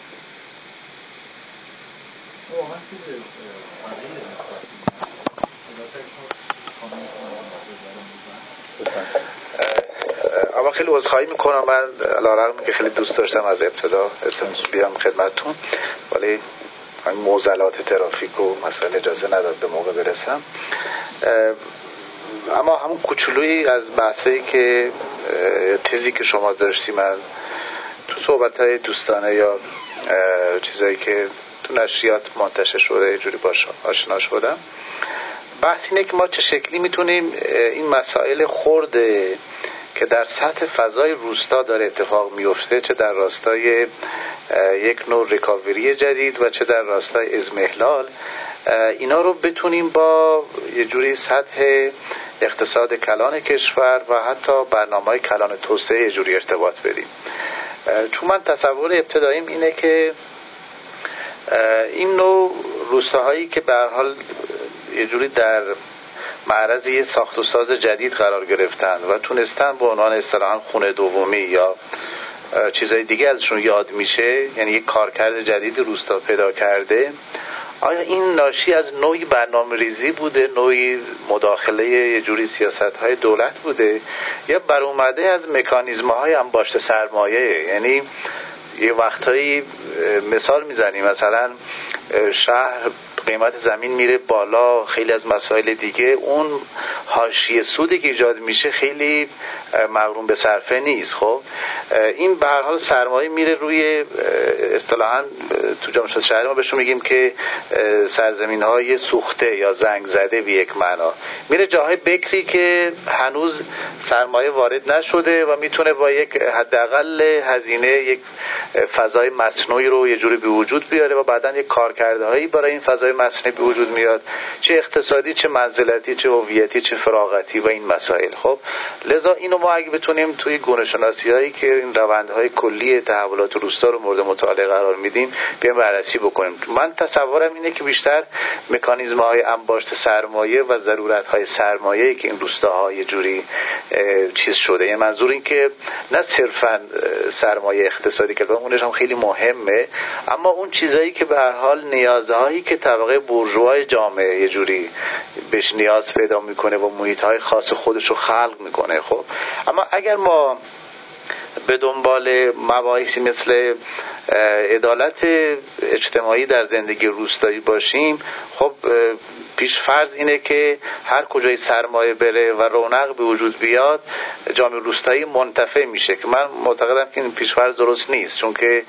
E: اما خیلی عذرخواهی میکنم، من علیرغم که خیلی دوست داشتم از ابتدا بیام خدمتتون، ولی معضلات ترافیک و مسائل اجازه نداد به موقع برسم. اما همون کوچولویی از بحثایی که تزی که شما داشتی، من تو صحبت‌های دوستانه یا چیزایی که تو نشریات منتشر شده یه جوری باش آشنا شدم. بحث اینه که ما چه شکلی میتونیم این مسائل خرده که در سطح فضای روستا داره اتفاق میفته، چه در راستای یک نوع ریکاوری جدید و چه در راستای اضمحلال، اینا رو بتونیم با یه جوری سطح اقتصاد کلان کشور و حتی برنامه‌های کلان توسعه یه جوری ارتباط بدیم. چون من تصور ابتداییم اینه که این نوع روستاهایی که به هر حال یه جوری در معرض یه ساخت و ساز جدید قرار گرفتن و تونستن به عنوان اصطلاحاً خونه دومی یا چیزای دیگه ازشون یاد میشه، یعنی یک کارکرد جدید روستا پیدا کرده، آیا این ناشی از نوعی برنامه ریزی بوده، نوعی مداخله یه جوری سیاست‌های دولت بوده، یا برآمده از مکانیزم‌های انباشت سرمایه؟ یعنی یه وقتایی مثال میزنیم، مثلا شهر قیمت زمین میره بالا، خیلی از مسائل دیگه، اون حاشیه سودی که ایجاد میشه خیلی مغروم به صرفه نیست. خب این به هر حال سرمایه میره روی اصطلاحاً تو جامعه شهری ما بهشون میگیم که سرزمین‌های سوخته یا زنگ زده به یک معنا، میره جاهای بکری که هنوز سرمایه وارد نشده و میتونه با یک حداقل هزینه یک فضای مصنوعی رو یه جوری به وجود بیاره و بعداً یک کارکردهایی برای این فضای مصنوعی به وجود میاد، چه اقتصادی، چه منزلتی، چه هویتی، چه فراغتی و این مسائل. خب لذا اینو ما اگه بتونیم توی گونه‌شناسی‌هایی که این روندهای کلی تحولات روستا رو مورد مطالعه قرار میدیم بیایم بررسی بکنیم. من تصورم اینه که بیشتر مکانیزم‌های انباشت سرمایه و ضرورت‌های سرمایه‌ای که این روستاها یه جوری چیز شده، یعنی منظور این که نه صرفاً سرمایه اقتصادی که اونش هم خیلی مهمه، اما اون چیزایی که به هر حال نیازهایی که طبقه بورژوای جامعه یه جوری بهش نیاز پیدا میکنه و محیط‌های خاص خودش رو خلق میکنه. خب اما اگر ما به دنبال مباحثی مثل عدالت اجتماعی در زندگی روستایی باشیم، خب پیش فرض اینه که هر کجای سرمایه بره و رونق به وجود بیاد جامعه روستایی منتفع میشه، که من معتقدم که این پیش فرض درست نیست، چون که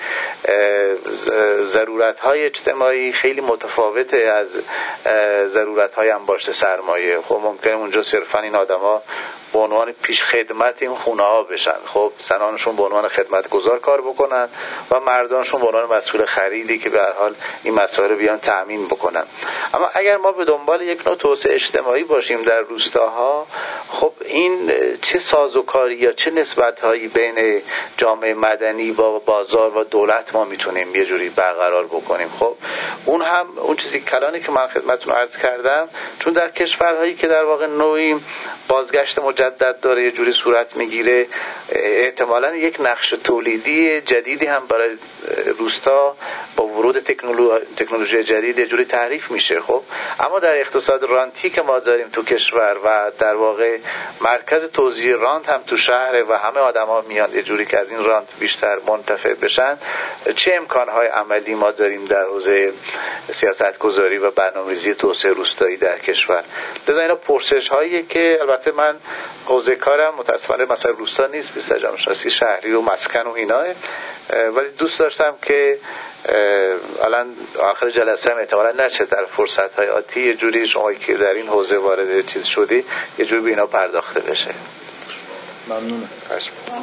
E: ضرورت‌های اجتماعی خیلی متفاوته از ضرورت‌های انباشت سرمایه. خب ممکنه اونجا صرفاً این آدما به عنوان پیش خدمت این خونه‌ها بشن، خب زنانشون به عنوان خدمتگزار کار بکنن و مردانشون به عنوان مسئول خریدی که به هر حال این مسائل رو بیان تأمین بکنن. اما اگر ما به دنبال یک نوع توسعه اجتماعی باشیم در روستاها، خب این چه سازوکاری یا چه نسبت‌هایی بین جامعه مدنی با بازار و دولت ما میتونیم یه جوری برقرار بکنیم؟ خب اون هم اون چیزی کلانی که من خدمتتون عرض کردم، چون در کشورهایی که در واقع نوعی بازگشت مجدد داره یه جوری صورت میگیره، احتمالاً یک نقش تولیدی جدیدی هم برای روستا با ورود تکنولوژی جدید یه جوری تعریف میشه. خب اما در اقتصاد رانتی که ما داریم تو کشور و در واقع مرکز توزیع رانت هم تو شهر و همه آدما میان یه جوری که از این رانت بیشتر منتفع بشن، چه امکانهای عملی ما داریم در حوزه سیاستگذاری و برنامه‌ریزی توسعه روستایی در کشور؟ لذا اینا پرسش هایی که البته من حوزه کارم متأسفانه مثلا روستا نیست، بیشتر جامعه شناسی شهری و مسکن و اینا، ولی دوست داشتم که الان آخر جلسه هم احتمالا نشه، در فرصت‌های آتی یه جوری شما که در این حوزه وارد چیز شدی یه جوری به اینا پرداخته بشه.
A: ممنونم.